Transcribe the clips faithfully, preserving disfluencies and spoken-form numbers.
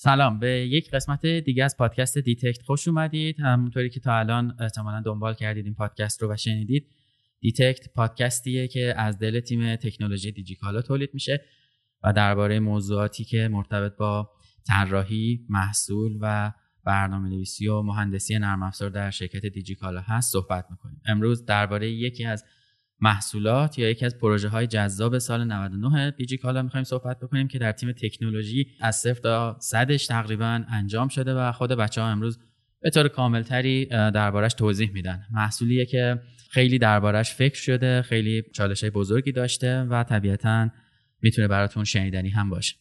سلام، به یک قسمت دیگه از پادکست دیتکت خوش اومدید. همونطوری که تا الان احتمالاً دنبال کردید این پادکست رو و شنیدید، دیتکت پادکستیه که از دل تیم تکنولوژی دیجیکالا تولید میشه و درباره موضوعاتی که مرتبط با طراحی، محصول و برنامه‌نویسی و مهندسی نرم افزار در شرکت دیجیکالا هست صحبت میکنیم. امروز درباره یکی از محصولات یا یکی از پروژه‌های جذاب سال نود و نه دیجیکالا می‌خوایم صحبت بکنیم که در تیم تکنولوژی از صفر تا صدش تقریباً انجام شده و خود بچه‌ها امروز به طور کاملتری دربارش توضیح میدن. محصولیه که خیلی دربارش فکر شده، خیلی چالش‌های بزرگی داشته و طبیعتاً میتونه براتون شنیدنی هم باشه.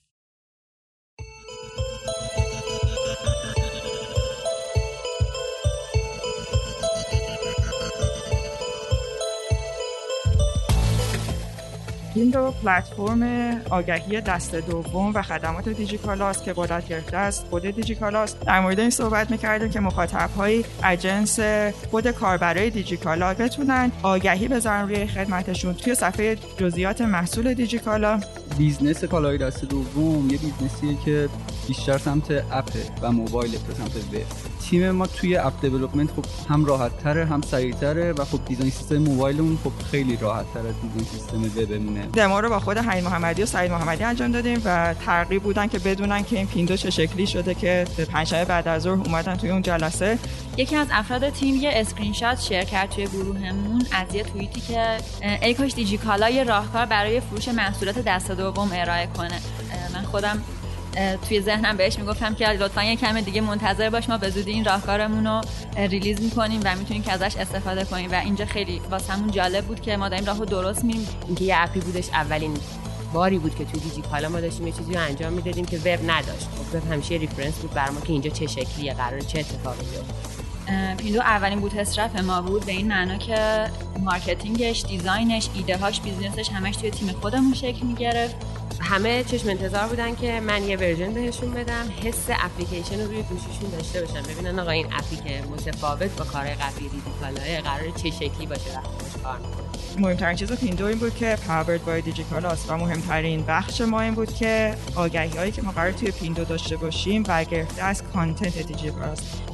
پیندو پلتفرم آگهی دست دوم و خدمات دیجیکالا است که قدرت گرفته است خود دیجیکالا است. در مورد این صحبت می‌کردیم که مخاطب‌های اجنس خود کاربرای دیجیکالا بتونن آگهی بذارن روی خدماتشون توی صفحه جزئیات محصول دیجیکالا. بیزنس کالای دست دوم یه بیزنسیه که بیشتر سمت اپ و موبایل تا سمت وب. تیم ما توی اپ دیولپمنت خب هم راحت‌تره هم سریع‌تره و خب دیزاین سیستم موبایلمون خب خیلی راحت‌تره از دیزاین سیستم وبمونه. دمو رو با خود حمید محمدی و سعید محمدی انجام دادیم و ترغیب بودن که بدونن که این پیندو چه شکلی شده که پنجشنبه بعد از ظهر اومدن توی اون جلسه. یکی از افراد تیم یه اسکرین شات شیر کرد توی گروهمون از یه توییتی که ای کاش دیجیکالا یه راهکار برای فروش محصولات دست دوم ارائه کنه. من خودم توی ذهنم بهش میگفتم که لطفاً یه کم دیگه منتظر باش، ما به زودی این راهکارمون رو ریلیز میکنیم و میتونیم که ازش استفاده کنیم و اینجا خیلی واسمون جالب بود که ما داریم راهو درست میریم. اینکه یه اپی بودش، اولین باری بود که توی دیجیکالا ما داشتیم یه چیزی رو انجام میدادیم که وب نداشت. خب وب همیشه ریفرنس بود برام که اینجا چه شکلیه، قراره چه اتفاقی بیفته. پیندو اولین بوت استرپ ما بود، به این معنا که مارکتینگش، دیزاینش، ایده‌هاش، بیزینسش همش توی تیم خودمون شکل میگرفت. همه چشم انتظار بودن که من یه ورژن بهشون بدم، حس اپلیکیشن رو روی گوشیشون داشته باشن، ببینن آقا این اپی که متفاوت با کارهای قبلی دیجیکالا قراره چه شکلی باشه وقتی باهاش کار می‌کنه. مهمترین چیز پیندو این بود که پاورد بای دیجیکالا است و مهمترین بخش ما این بود که آگهی‌هایی که ما قراره توی پیندو داشته باشیم برگرفته از کانتنت دیجیکالا است.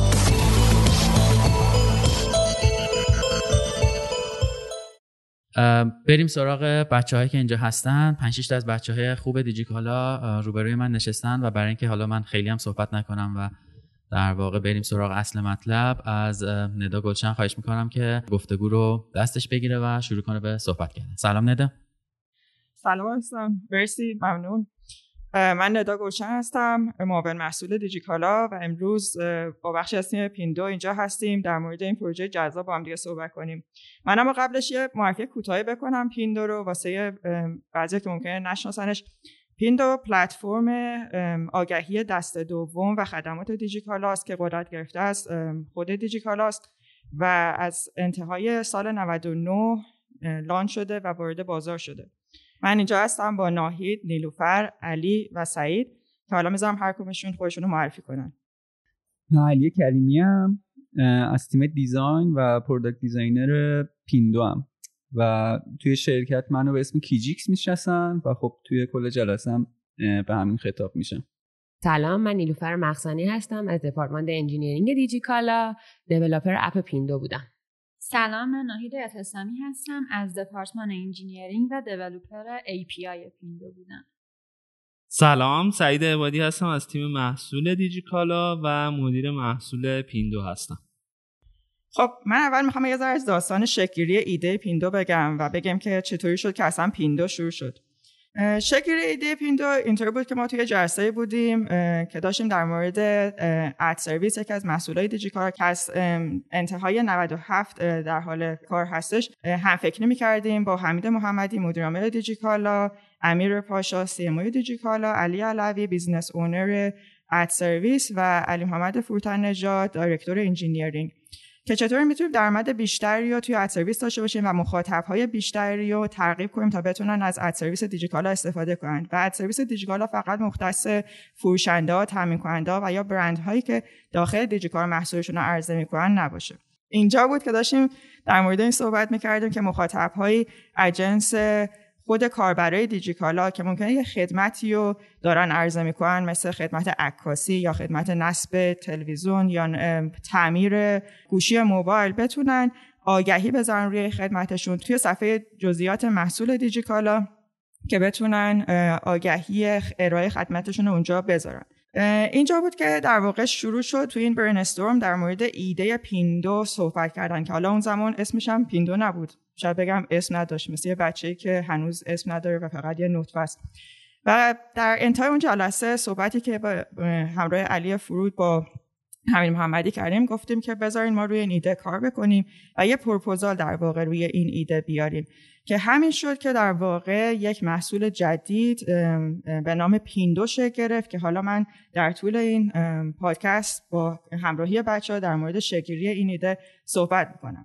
بریم سراغ بچه‌هایی که اینجا هستن. پنج شش تا از بچه‌های خوب دیجیکالا روبروی من نشستن و برای اینکه حالا من خیلی هم صحبت نکنم و در واقع بریم سراغ اصل مطلب، از ندا گلشن خواهش میکنم که گفتگو رو دستش بگیره و شروع کنه به صحبت کردن. سلام ندا. سلام هستم، مرسی، ممنون. من ندا گلشن هستم، معاون محصول دیجیکالا و امروز با بخشی از تیم پیندو اینجا هستیم در مورد این پروژه جذاب با هم دیگه صحبت کنیم. من اما قبلش یه معرفی کوتاهی بکنم پیندو رو واسه بعضی که ممکنه نشناسنش. پیندو پلتفرم آگهی دست دوم و خدمات دیجیکالا است که قدرت گرفته از خود دیجیکالا است و از انتهای سال نود و نه لانچ شده و وارد بازار شده. من اینجا هستم با ناهید، نیلوفر، علی و سعید که حالا میذارم هر کدومشون خودشون رو معرفی کنن. من علی کریمی ام، از تیم دیزاین و پروداکت دیزاینر پیندو ام و توی شرکت منو به اسم کیجیکس میشناسن و خب توی کل جلسه هم به همین خطاب میشم. سلام، من نیلوفر مخزنی هستم از دپارتمان انجینیرینگ دیجیکالا، دیولپر اپ پیندو بودم. سلام، من ناهید اعتصامی هستم از دپارتمان انجینیرینگ و دیولپر ای پی آی پیندو بودم. سلام، سعید عبادی هستم از تیم محصول دیجیکالا و مدیر محصول پیندو هستم. خب من اول میخوام یه ذره از داستان شکل‌گیری ایده پیندو بگم و بگم که چطوری شد که اصلا پیندو شروع شد. شکل‌گیری ایده پیندو اینطوری بود که ما توی جلسه بودیم که داشتیم در مورد اد سرویس، یکی از محصولات دیجیکالا که از انتهای نود و هفت در حال کار هستش، هم فکری می‌کردیم با حمید محمدی مدیر عامل دیجیکالا، امیر پاشا سی ام او دیجیکالا، علی علوی بیزنس اونر اد سرویس و علی محمد فروتن نژاد دایرکتور انجینیرینگ، که چطور میتونیم درآمد بیشتری رو توی اد سرویس داشته باشیم و مخاطب‌های بیشتری رو ترغیب کنیم تا بتونن از اد سرویس دیجیکالا استفاده کنن. و اد سرویس دیجیکالا فقط مختص فروشنده‌ها، تامین کننده‌ها و یا برندهایی که داخل دیجیکالا محصولشون رو عرضه میکنن نباشه. اینجا بود که داشتیم در مورد این صحبت میکردیم که مخاطب‌های اجنس خود کاربرای دیجیکالا که ممکنه یه خدمتی رو دارن عرضه میکنن، مثل خدمت عکاسی یا خدمت نصب تلویزیون یا تعمیر گوشی موبایل، بتونن آگهی بذارن روی خدمتشون توی صفحه جزئیات محصول دیجیکالا که بتونن آگهی ارائه خدمتشون رو اونجا بذارن. اینجا بود که در واقع شروع شد تو این برین استورم در مورد ایده پیندو صحبت کردن که حالا اون زمان اسمش هم پیندو نبود، شاید بگم اسم نداشت، مثل یه بچه‌ای که هنوز اسم نداره و فقط یه نطفه است. و در انتهای اون جلسه صحبتی که با همراه علی فرود با حمید محمدی کردیم، گفتیم که بذارین ما روی این ایده کار بکنیم و یه پروپوزال در واقع روی این ایده بیاریم که همین شد که در واقع یک محصول جدید به نام پیندو شکل گرفت که حالا من در طول این پادکست با همراهی بچه‌ها در مورد شکل‌گیری این ایده صحبت می‌کنم.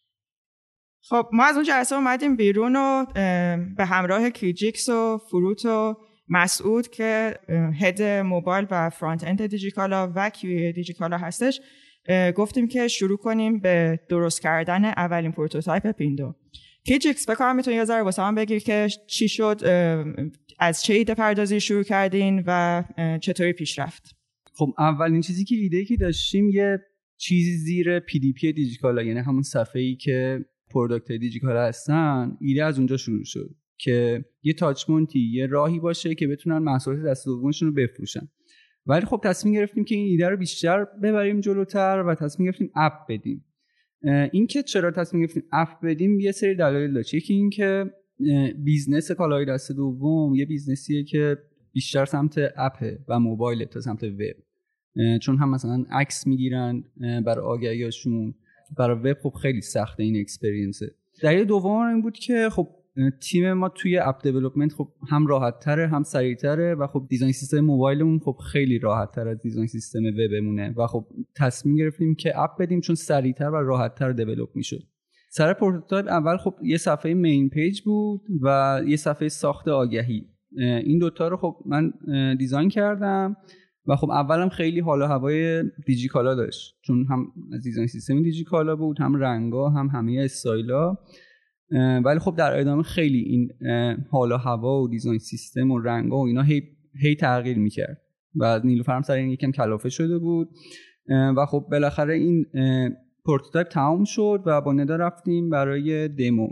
خب ما از اون جلسه اومدیم بیرون و به همراه کیجیکس و فروت و مسعود که هد موبایل و فرانت اند دیجیکالا و کیو دیجیکالا هستش، گفتیم که شروع کنیم به درست کردن اولین پروتوتایپ پیندو. کیجیکس بکنم میتونی یه ذره واسه من بگیر که چی شد، از چه ایده پردازی شروع کردین و چطوری پیش رفت؟ خب اولین چیزی که ایده که داشتیم یه چیزی زیر پی دی پی دیجیکالا، یعنی همون صفحه‌ای که پروداکت دیجیکالا هستن، ایده از اونجا شروع شد که یه تاچ مونتی، یه راهی باشه که بتونن محصولات دست دومشون رو بفروشن. ولی خب تصمیم گرفتیم که این ایده رو بیشتر ببریم جلوتر و تصمیم گرفتیم اپ بدیم. این که چرا تصمیم گرفتیم اپ بدیم یه سری دلایل داشت. یکی این که بیزنس کالای دست دوم یه بیزنسیه که بیشتر سمت اپه و موبایل تا سمت وب، چون هم مثلا عکس میگیرن برای آگهیاشون، برای وب خب خیلی سخته این اکسپریانسه. دلیل دوم این بود که خب تیم ما توی اپ دیولپمنت خب هم راحت تره هم سریع تره و خب دیزاین سیستم موبایلمون خب خیلی راحت تر از دیزاین سیستم وبمونه و خب تصمیم گرفتیم که اپ بدیم چون سریع تر و راحت تر دیولپ میشد. سر پروتوتایپ اول خب یه صفحه مین پیج بود و یه صفحه ساخت آگهی. این دوتا رو خب من دیزاین کردم و خب اولم خیلی حال و هوای دیجیکالا داشت، چون هم از دیزاین سیستم دیجیکالا بود، هم رنگا، هم همه استایلا. ولی خب در ادامه خیلی این حال و هوا و دیزاین سیستم و رنگا و اینا هی, هی تغییر میکرد و نیلوفر هم سر این یکم کلافه شده بود و خب بالاخره این پروتوتایپ تمام شد و با ندا رفتیم برای دمو.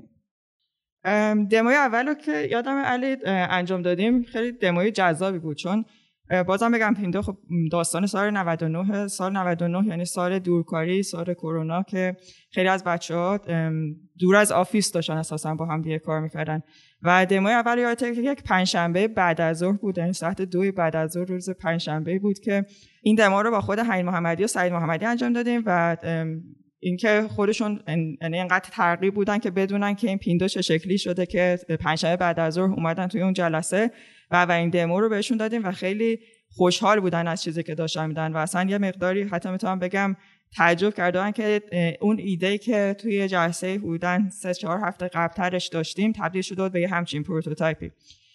دموی اولو که یادم علی انجام دادیم خیلی دموی جذابی بود، چون بازم بگم پیندو خب داستان سال نود و نه سال نود و نه یعنی سال دورکاری، سال کرونا که خیلی از بچه‌ها دور از آفیس داشتن اساسا با هم دیگه کار می‌کردن و دموی اول یادته که یک پنجشنبه بعد از ظهر بود، یعنی ساعت دو بعد از ظهر روز پنجشنبه بود که این دمو رو با خود حمید محمدی و سعید محمدی انجام دادیم و اینکه خودشون یعنی انقدر ترغیب بودن که بدونن که این پیندو چه شکلی شده که پنجشنبه بعد از ظهر اومدن توی اون جلسه و و این دمو رو بهشون دادیم و خیلی خوشحال بودن از چیزی که داشتن میدن و اصلا یه مقداری حتی میتونم بگم تعجب کردن که اون ایده که توی جلسه بودن سه چهار هفته قبلترش داشتیم تبدیل شد به یه همچین پروتوتایپی.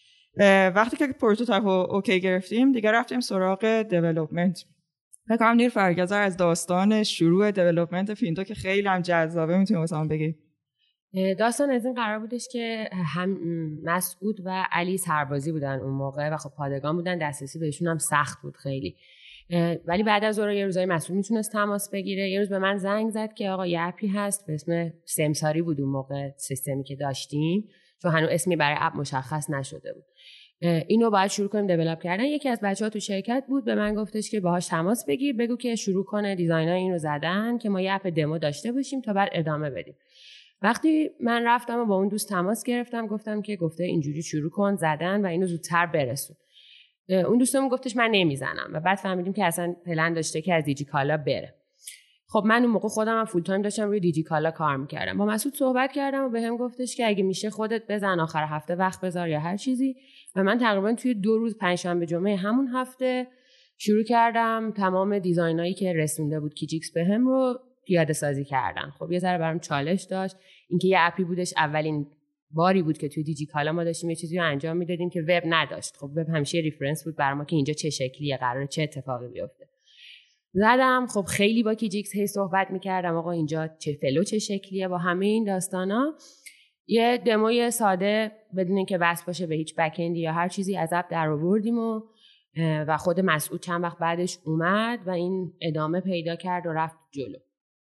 وقتی که پروتوتایپ رو اوکی گرفتیم دیگه رفتیم سراغ دیولپمنت. فکر کنم نیر فرگزر از داستان شروع دیولپمنت پیندو که خیلی هم جذابه میتونیم واسمون بگی. داستان از این قرار بودش که هم مسعود و علی سربازی بودن اون موقع و خب پادگان بودن، دسترسی بهشون هم سخت بود خیلی. ولی بعد از ظهر یه روزای مسعود میتونست تماس بگیره. یه روز به من زنگ زد که آقا یه اپی هست به اسم سمساری بود اون موقع سیستمی که داشتیم، چون هنوز اسمی برای اپ مشخص نشده بود. اینو باید شروع کنیم دیولپ کردن. یکی از بچه‌ها تو شرکت بود به من گفتش که باهاش تماس بگیر، بگو که شروع کنه دیزاینر اینو زدن که ما یه اپ دمو داشته باشیم تا بعد ادامه بدیم. وقتی من رفتم و با اون دوست تماس گرفتم گفتم که گفته اینجوری شروع کن زدن و اینو زودتر برسون. اون دوستمون گفتش من نمیزنم و بعد فهمیدیم که اصلا پلن داشته که از دیجیکالا بره. خب من اون موقع خودم هم فول تایم داشتم روی دیجیکالا کار میکردم. با مسعود صحبت کردم و بهم گفتش که اگه میشه خودت بزن آخر هفته وقت بذار یا هر چیزی و من تقریبا توی دو روز پنجشنبه جمعه همون هفته شروع کردم تمام دیزاینایی که رسونده بود کیجیکس بهم رو پیاده سازی کردن. خب یه ذره برام چالش داشت اینکه یه اپی بودش، اولین باری بود که توی دیجیکالا ما داشتیم یه چیزی رو انجام میدادیم که وب نداشت. خب وب همیشه ریفرنس بود برام که اینجا چه شکلیه، قراره چه اتفاقی بیفته. زدم خب خیلی با کیجیکس هی صحبت میکردم آقا اینجا چه فلو چه شکلیه با همه این داستانا یه دموی ساده بدون اینکه وصل باشه به هیچ بک‌اندی یا هر چیزی از اپ در آوردیم و و خود مسعود چند وقت بعدش اومد و این ادامه پیدا کرد و رفت جلو.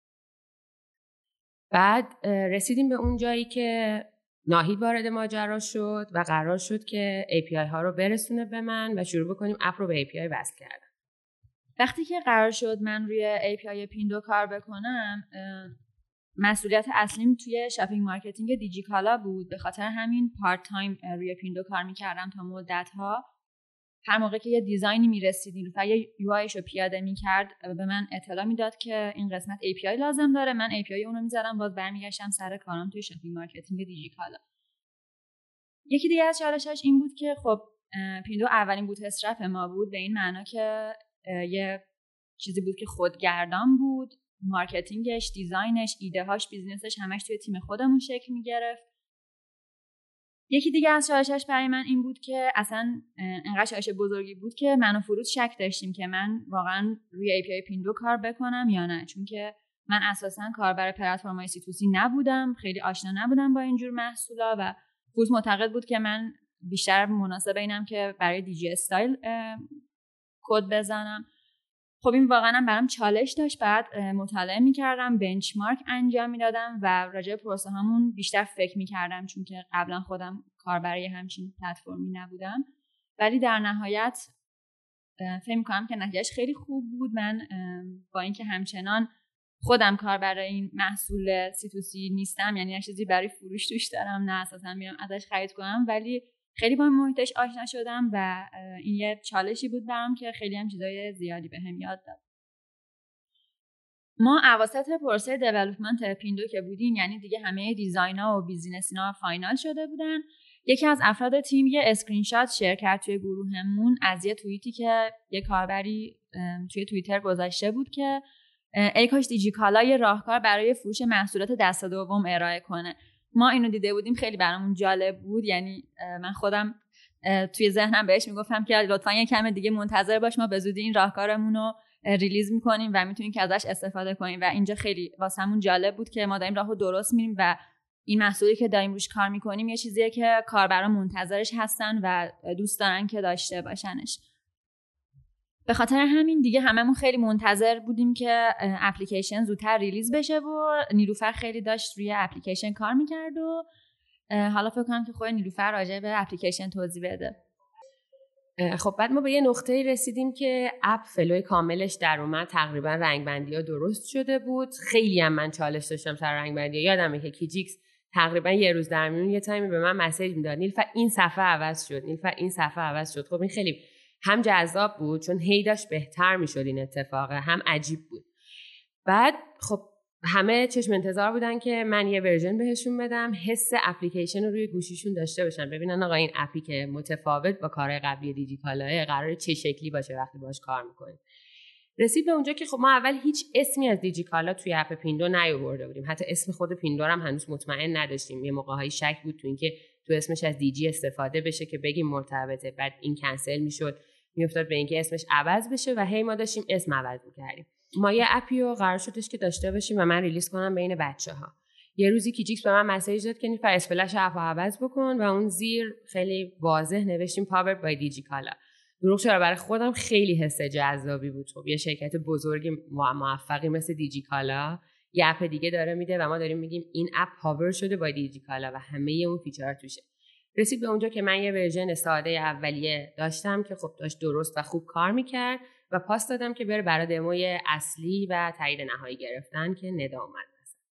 بعد رسیدیم به اون جایی که ناهید وارد ماجرا شد و قرار شد که ای پی آی ها رو برسونه به من و شروع بکنیم اپ رو به ای پی آی وصل کردن. وقتی که قرار شد من روی ای پی آی پیندو کار بکنم، مسئولیت اصلیم توی شاپینگ مارکتینگ دیجیکالا بود. به خاطر همین پارت تایم روی پیندو کار میکردم تا مدت‌ها. هر موقع که یه دیزاینی میرسید، نیلوفر یه یو آیش رو پیاده میکرد، به من اطلاع میداد که این قسمت ای پی آی لازم داره. من ای پی آی اون رو میزدم، باز برمیگشتم سر کارم توی شاپینگ مارکتینگ دیجیکالا. یکی دیگه از چالشاش این بود که خب پیندو اولین بوت استرپ ما بود، به این معنا که یه چیزی بود که خودگردان بود، مارکتینگش، دیزاینش، ایده‌هاش، بیزنسش همش توی تیم خودمون شکل میگرفت. یکی دیگه از چالشش برای من این بود که اصلا انقدر چالش بزرگی بود که من و فروز شک داشتیم که من واقعا روی ای پی آی پیندو کار بکنم یا نه، چون که من اساسا کاربر پلتفرم‌های سی تو سی نبودم، خیلی آشنا نبودم با اینجور محصولا و فروز معتقد بود که من بیشتر مناسب اینم که برای دی جی استایل کد بزنم. خب این واقعا برام چالش داشت. بعد مطالعه می‌کردم، بنچمارک انجام میدادم و راجع به پروسه هامون بیشتر فکر می‌کردم، چون که قبلا خودم کاربر همچین پلتفرمی نبودم. ولی در نهایت فکر می‌کنم که نتیجهش خیلی خوب بود. من با اینکه همچنان خودم کاربر این محصول سی تو سی نیستم، یعنی چیزی برای فروش توش دارم، نه اساسا میام ازش خرید کنم، ولی خیلی با محیطش آشنا شدم و این یه چالشی بود برام که خیلی هم چیزای زیادی بهم یاد داد. ما اواسط پروسه دیولپمنت پیندو که بودیم، یعنی دیگه همه دیزاینا و بیزینسینا فاینال شده بودن. یکی از افراد تیم یه اسکرین شات شیر کرد توی گروهمون از یه توییتی که یه کاربری توی توییتر گذاشته بود که ای کاش دیجیکالا یه راهکار برای فروش محصولات دست دوم ارائه کنه. ما اینو دیده بودیم، خیلی برامون جالب بود. یعنی من خودم توی ذهنم بهش میگفتم که لطفاً یه کم دیگه منتظر باش، ما به زودی این راهکارمون رو ریلیز میکنیم و میتونیم که ازش استفاده کنیم. و اینجا خیلی واسمون جالب بود که ما داریم راهو درست میریم و این محصولی که داریم روش کار میکنیم یه چیزیه که کاربرا منتظرش هستن و دوست دارن که داشته باشنش. به خاطر همین دیگه هممون خیلی منتظر بودیم که اپلیکیشن زودتر ریلیز بشه و نیلوفر خیلی داشت روی اپلیکیشن کار میکرد و حالا فکر کنم که خود نیلوفر راجع به اپلیکیشن توضیح بده. خب بعد ما به یه نقطه‌ای رسیدیم که اپ فلوی کاملش در اومد، تقریبا رنگبندی‌ها درست شده بود. خیلی هم من چالش داشتم سر رنگبندی‌ها. یادمه که کیجیکس تقریبا یه روز در میون یه تایمی به من مسیج میداد نیلوفر این صفحه عوض شد، نیلوفر این صفحه عوض شد. خب این خیلی هم جذاب بود چون هی داشت بهتر میشد این اتفاقه، هم عجیب بود. بعد خب همه چشم انتظار بودن که من یه ورژن بهشون بدم، حس اپلیکیشن رو روی گوشیشون داشته باشن، ببینن آقا این اپی که متفاوت با کارهای قبلی دیجیکالا قراره چه شکلی باشه وقتی باهاش کار میکنیم. رسید به اونجا که خب ما اول هیچ اسمی از دیجیکالا توی اپ پیندو نیاورده بودیم، حتی اسم خود پیندو هم هنوز مطمئن نداشتیم. یه موقع‌های شک بود تو اینکه تو اسمش از دیجی استفاده بشه که بگیم مرتبطه، بعد این کنسل میشد، میافتاد به اینکه اسمش عوض بشه و هی ما داشتیم اسم عوض می‌کردیم. ما یه اپی رو قرار شدش که داشته باشیم و من ریلیز کنم بین بچه‌ها. یه روزی کیجیکس به من مسیج داد که نیلوفر اسپلش اپو عوض بکن و اون زیر خیلی واضح نوشتیم پاور بای دیجیکالا. دروغ چرا، برای خودم خیلی حس جذابی بود. خب یه شرکت بزرگ موفقی مثل دیجیکالا یه اپ دیگه داره میده و ما داریم میگیم این اپ پاور شده با دیجیکالا و همه اون فیچرها توشه. رسید به اونجا که من یه ورژن ساده اولیه داشتم که خب داشت درست و خوب کار میکرد و پاس دادم که بره برای دموی اصلی و تایید نهایی گرفتن که ندا اومد.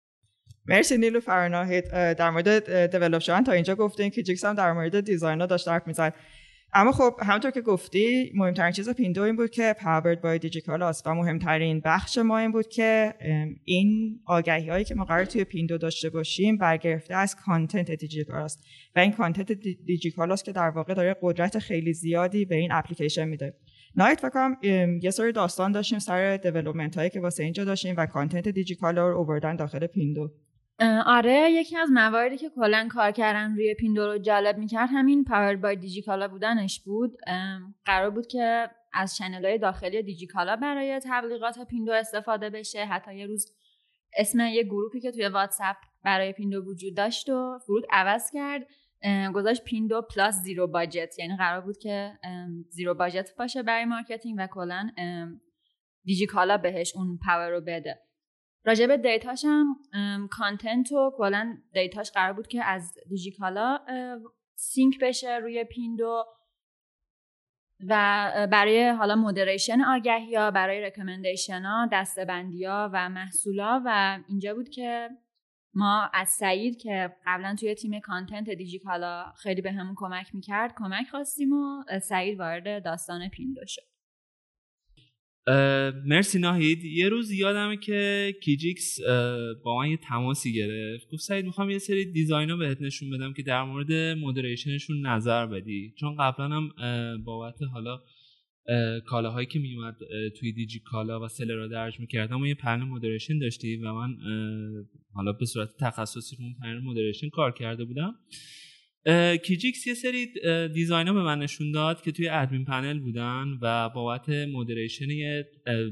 مرسی نیلوفر ناهید. در مورد دیولپ شدن تا اینجا گفتین که جیکس هم در مورد دیزاینا داشت حرف میزد، اما خب همونطور که گفتی مهمترین چیز پیندو این بود که پاورد بای دیجیکالا است و مهمترین بخش ما این بود که این آگهی هایی که ما قرار توی پیندو داشته باشیم برگرفته از کانتنت دیجیکالا است و این کانتنت دیجیکالا است که در واقع داره قدرت خیلی زیادی به این اپلیکیشن میده. نایت فکر کنم یه سری داستان داشتیم سر دیولپمنت هایی که واسه اینجا داشتیم و کانتنت دیجیکالا رو آوردن داخل پیندو. آره، یکی از مواردی که کلا کار کردن روی پیندو رو جالب میکرد همین پاور بای دیجیکالا بودنش بود. قرار بود که از چنل‌های داخلی دیجیکالا برای تبلیغات پیندو استفاده بشه. حتی یه روز اسم یه گروپی که توی واتساپ برای پیندو وجود داشت و فرود عوض کرد، گذاشت پیندو پلاس زیرو باجت. یعنی قرار بود که زیرو باجت باشه برای مارکتینگ و کلا دیجیکالا بهش اون پاور رو بده. راجع به دیتاش هم کانتنت و کلا دیتاش قرار بود که از دیجیکالا سینک بشه روی پیندو و برای حالا مودریشن آگهی ها، برای رکامندیشن ها، دسته‌بندی ها و محصولا. و اینجا بود که ما از سعید که قبلا توی تیم کانتنت دیجیکالا خیلی به همون کمک میکرد کمک خواستیم و سعید وارد داستان پیندو شد. مرسی ناهید. یه روز یادمه که کیجیکس با من یه تماسی گرفت، گفت سعید میخوام یه سری دیزاینا بهت نشون بدم که در مورد مودریشنشون نظر بدی، چون قبلا هم بابت حالا کالاهایی که میومد توی دیجیکالا و سلرها درج میکردم و یه پنل مودریشن داشتی و من حالا به صورت تخصصی رو اون پنل مودریشن کار کرده بودم. کیجیکس یه سری دیزاینا به من نشون داد که توی ادمین پنل بودن و بابت مودریشن یه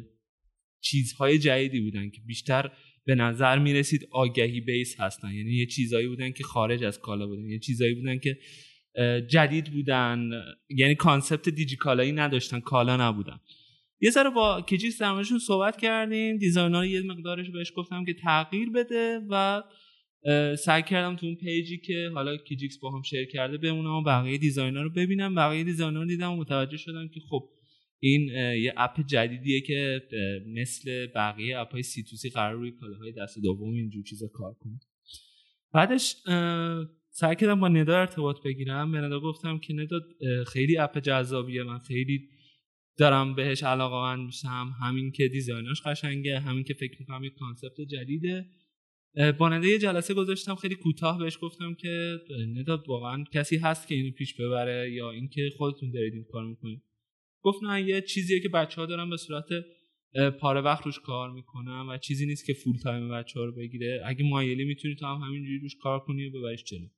چیزهای جدیدی بودن که بیشتر به نظر میرسید آگهی بیس هستن. یعنی یه چیزایی بودن که خارج از کالا بودن، یه چیزایی بودن که جدید بودن، یعنی کانسپت دیجیکالایی نداشتن، کالا نبودن. یه ذره با کیجیکس در موردشون صحبت کردیم، دیزاینا رو یه مقدارش بهش گفتم که تغییر بده و سعی کردم تو اون پیجی که حالا کیجیکس با هم شیر کرده بمونم و بقیه دیزاینا رو ببینم. بقیه دیزاینا رو دیدم و متوجه شدم که خب این یه اپ جدیدیه که مثل بقیه اپ‌های سی تو سی قرار روی کالاهای دست دوم اینجور چیزا کار کنه. بعدش سعی کردم با ندا ارتباط بگیرم. به ندا گفتم که ندا خیلی اپ جذابیه، من خیلی دارم بهش علاقه‌مند میشم، همین که دیزایناش قشنگه، همین که فکر می‌کنم یه کانسپت جدیده. با ندا یه جلسه گذاشتم، خیلی کوتاه بهش گفتم که ندا واقعا کسی هست که اینو پیش ببره یا اینکه خودتون دارید این کارو می‌کنید؟ گفت نه، یه چیزیه که بچه‌ها دارن به صورت پاره وقت روش کار میکنن و چیزی نیست که فول تایم بچه‌ها رو بگیره. اگه مایلی میتونی تو هم همینجوری روش کار کنی و ببریش جلو.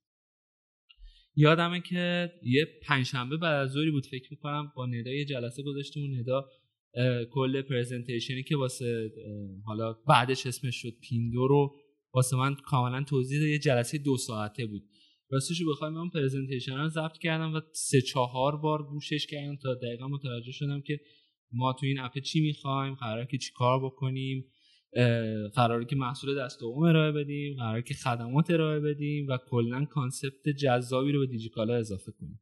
یادمه که یه پنجشنبه بعد از ظهری بود فکر میکنم، با ندا یه جلسه گذاشتیم و ندا کل پرزنتیشنی که واسه حالا بعدش اسمش شد پیندو رو واسه من کاملا توضیح داد. یه جلسه دو ساعته بود. راستش بخوام من پرزنتیشن رو ضبط کردم و سه چهار بار گوشش کردم تا دقیقاً متوجه شدم که ما تو این اپ چی می‌خوایم، قراره که چی کار بکنیم، قراره که محصول دست دوم ارائه بدیم، قراره که خدمات ارائه بدیم و کلاً کانسپت جذابی رو به دیجیکالا اضافه کنیم.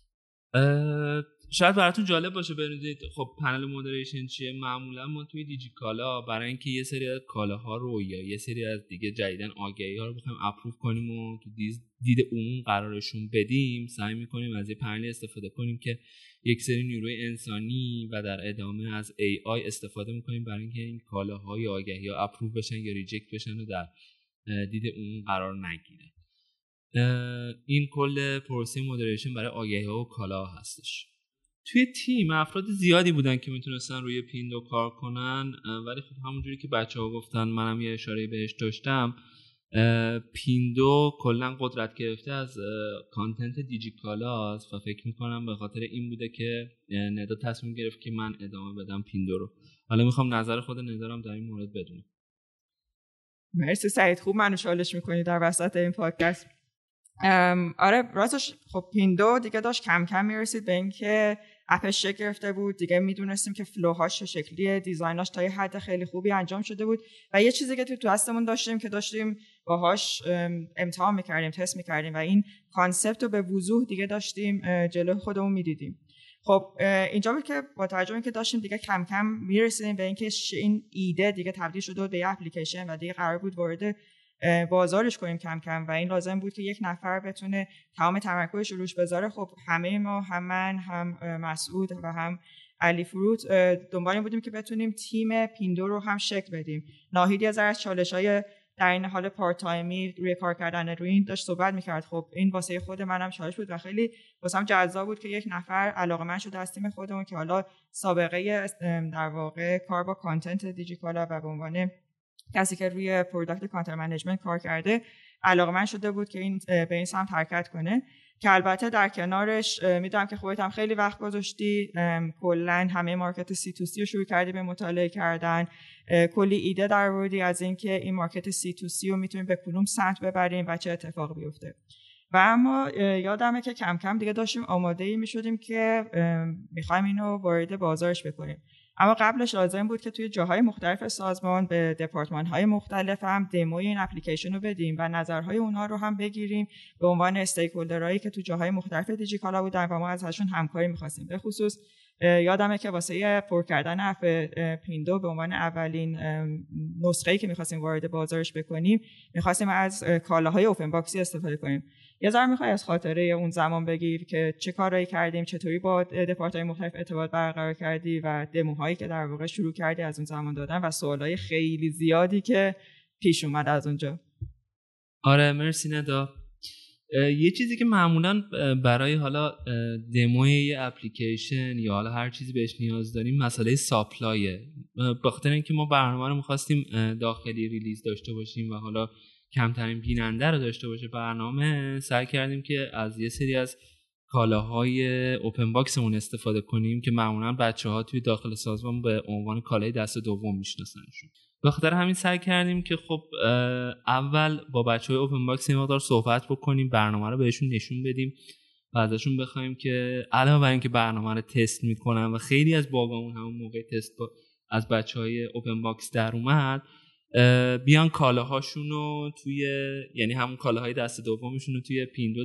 شاید براتون جالب باشه بدونید خب پنل مودریشن چیه. معمولا ما توی دیجیکالا برای اینکه یه سری از کالاها رو یا یه سری از دیگه جدیدن آگهی‌ها رو بخوایم اپروو کنیم و تو دید عموم قرارشون بدیم، سعی می‌کنیم از یه پنل استفاده کنیم که یک سری نیروی انسانی و در ادامه از ای آی استفاده می‌کنیم برای اینکه این کالاها یا آگهی‌ها اپروو بشن یا ریجکت بشن و در دید عموم قرار نگیره. این کل پروسه مودریشن برای آگهی‌ها و کالا هستش. توی تیم افراد زیادی بودن که میتونستن روی پیندو کار کنن، ولی خب همونجوری که بچه‌ها گفتن منم یه اشاره بهش داشتم، پیندو کلا قدرت گرفته از کانتنت دیجیکالا است و فکر میکنم به خاطر این بوده که ندا تصمیم گرفت که من ادامه بدم پیندو رو. حالا میخوام نظر خود ندا رو در این مورد بدونم. مرسی سعید، خوب منو چالش میکنی در وسط این پادکست. آره راستش خب پیندو دیگه داشت کم کم میرسید به اینکه اپش شکل گرفته بود، دیگه میدونستیم که فلوهاش چه شکلیه، دیزایناش تا یه حد خیلی خوبی انجام شده بود و یه چیزی که تو دستمون داشتیم که داشتیم باهاش امتحان میکردیم، تست میکردیم و این کانسپت رو به وضوح دیگه داشتیم جلوی خودمون میدیدیم. خب اینجا بود که با توجه به اینکه داشتیم دیگه کم کم میرسیدیم به اینکه این ایده دیگه تبدیل شده به یه اپلیکیشن و دیگه قرار بود وارد بازارش کنیم کم کم و این لازم بود که یک نفر بتونه تمام تمرکزش رو روش بذاره. خب همه ما، هم من، هم مسعود و هم علی فروت دنبال این بودیم که بتونیم تیم پیندو رو هم شکل بدیم. ناهید یه ذره از چالش‌های در این حال پارت تایمی روی کار کردن روی این داشت صحبت می‌کرد. خب این واسه خود منم چالش بود و خیلی واسم جذاب بود که یک نفر علاقه‌مند شده از تیم خودمون که حالا سابقه در واقع کار با کانتنت دیجیکالا و به عنوان کسی که روی پروداکت کانتنت منیجمنت کار کرده علاقه‌مند شده بود که این به این سمت حرکت کنه. که البته در کنارش میدونم که خودت هم خیلی وقت گذاشتی، کلا همه مارکت سی تو سی رو شروع کردی به مطالعه کردن، کلی ایده در آوردی از اینکه این مارکت سی تو سی رو میتونیم به کدوم سمت ببریم و چه اتفاقی بیفته. و اما یادمه که کم کم دیگه داشتیم آماده‌ای میشدیم که میخوایم اینو وارد بازارش بکنیم، اما قبلش لازم بود که توی جاهای مختلف سازمان به دپارتمان‌های مختلف هم دموی این اپلیکیشن رو بدیم و نظرهای اونها رو هم بگیریم به عنوان استیک‌هولدرایی که تو جاهای مختلف دیجیکالا بودن و ما ازشون همکاری می‌خواستیم. به خصوص یادمه که واسه پر کردن اپ پیندو به عنوان اولین نسخه‌ای که می‌خواستیم وارد بازارش بکنیم، می‌خواستیم از کالاهای اوپن باکسی استفاده کنیم. یه ذره می‌خوای از خاطره اون زمان بگیر که چه کارایی کردیم، چطوری با دپارت‌های مختلف ارتباط برقرار کردی و دموهایی که در واقع شروع کردی از اون زمان دادن و سوالای خیلی زیادی که پیش اومد از اونجا. آره مرسی ندا. یه چیزی که معمولا برای حالا دموی یه اپلیکیشن یا حالا هر چیزی بهش نیاز داریم مسئله ساپلایه. به خاطر اینکه ما برنامه رو می‌خواستیم داخلی ریلیز داشته باشیم و حالا کمترین بیننده رو داشته باشه برنامه، سعی کردیم که از یه سری از کالاهای اوپن باکسمون استفاده کنیم که معمولا بچه‌ها توی داخل سازمان به عنوان کالای دست دوم میشناسنشون. به خاطر همین سعی کردیم که خب اول با بچه‌های اوپن باکس یه مقدار صحبت بکنیم، برنامه رو بهشون نشون بدیم و ازشون بخوایم که علاوه بر اینکه برنامه رو تست میکنن و خیلی از باگامون همون موقع تست با از بچه‌های اوپن باکس در اومد، بیان کالاهاشون رو توی یعنی همون کالاهای دست دومشون رو توی پیندو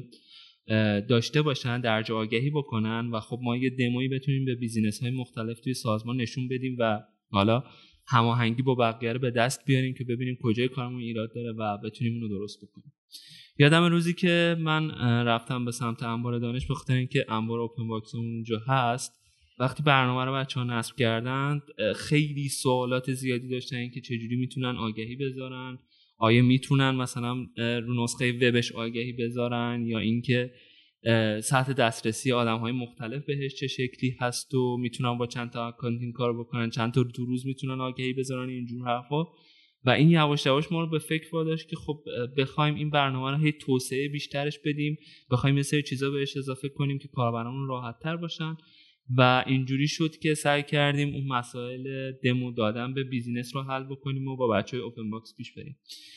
داشته باشن، درجه آگهی بکنن و خب ما یه دمویی بتونیم به بیزینس‌های مختلف توی سازمان نشون بدیم و حالا هماهنگی با بقیه رو به دست بیاریم که ببینیم کجای کارمون ایراد داره و بتونیم اون رو درست بکنیم. یادم روزی که من رفتم به سمت انبار دانش، به خاطر اینکه انبار اوپن باکس اونجا هست، وقتی برنامه رو بچه‌ها نصب کردن خیلی سوالات زیادی داشتن که چجوری میتونن آگهی بذارن، آیا میتونن مثلا رو نسخه وبش آگهی بذارن یا اینکه سطح دسترسی آدم‌های مختلف بهش چه شکلی هست و میتونن با چند تا اکانت این کارو بکنن، چند تا دو روز میتونن آگهی بذارن، اینجور حرفا. و این یواش یواش ما رو به فکر واداشت که خب بخوایم این برنامه رو هی توسعه بیشترش بدیم، بخوایم یه سری چیزا بهش اضافه کنیم که کاربرامون راحت‌تر باشن و اینجوری شد که سعی کردیم اون مسائل دمو دادن به بیزینس رو حل بکنیم و با بچهای اوپن باکس پیش بریم.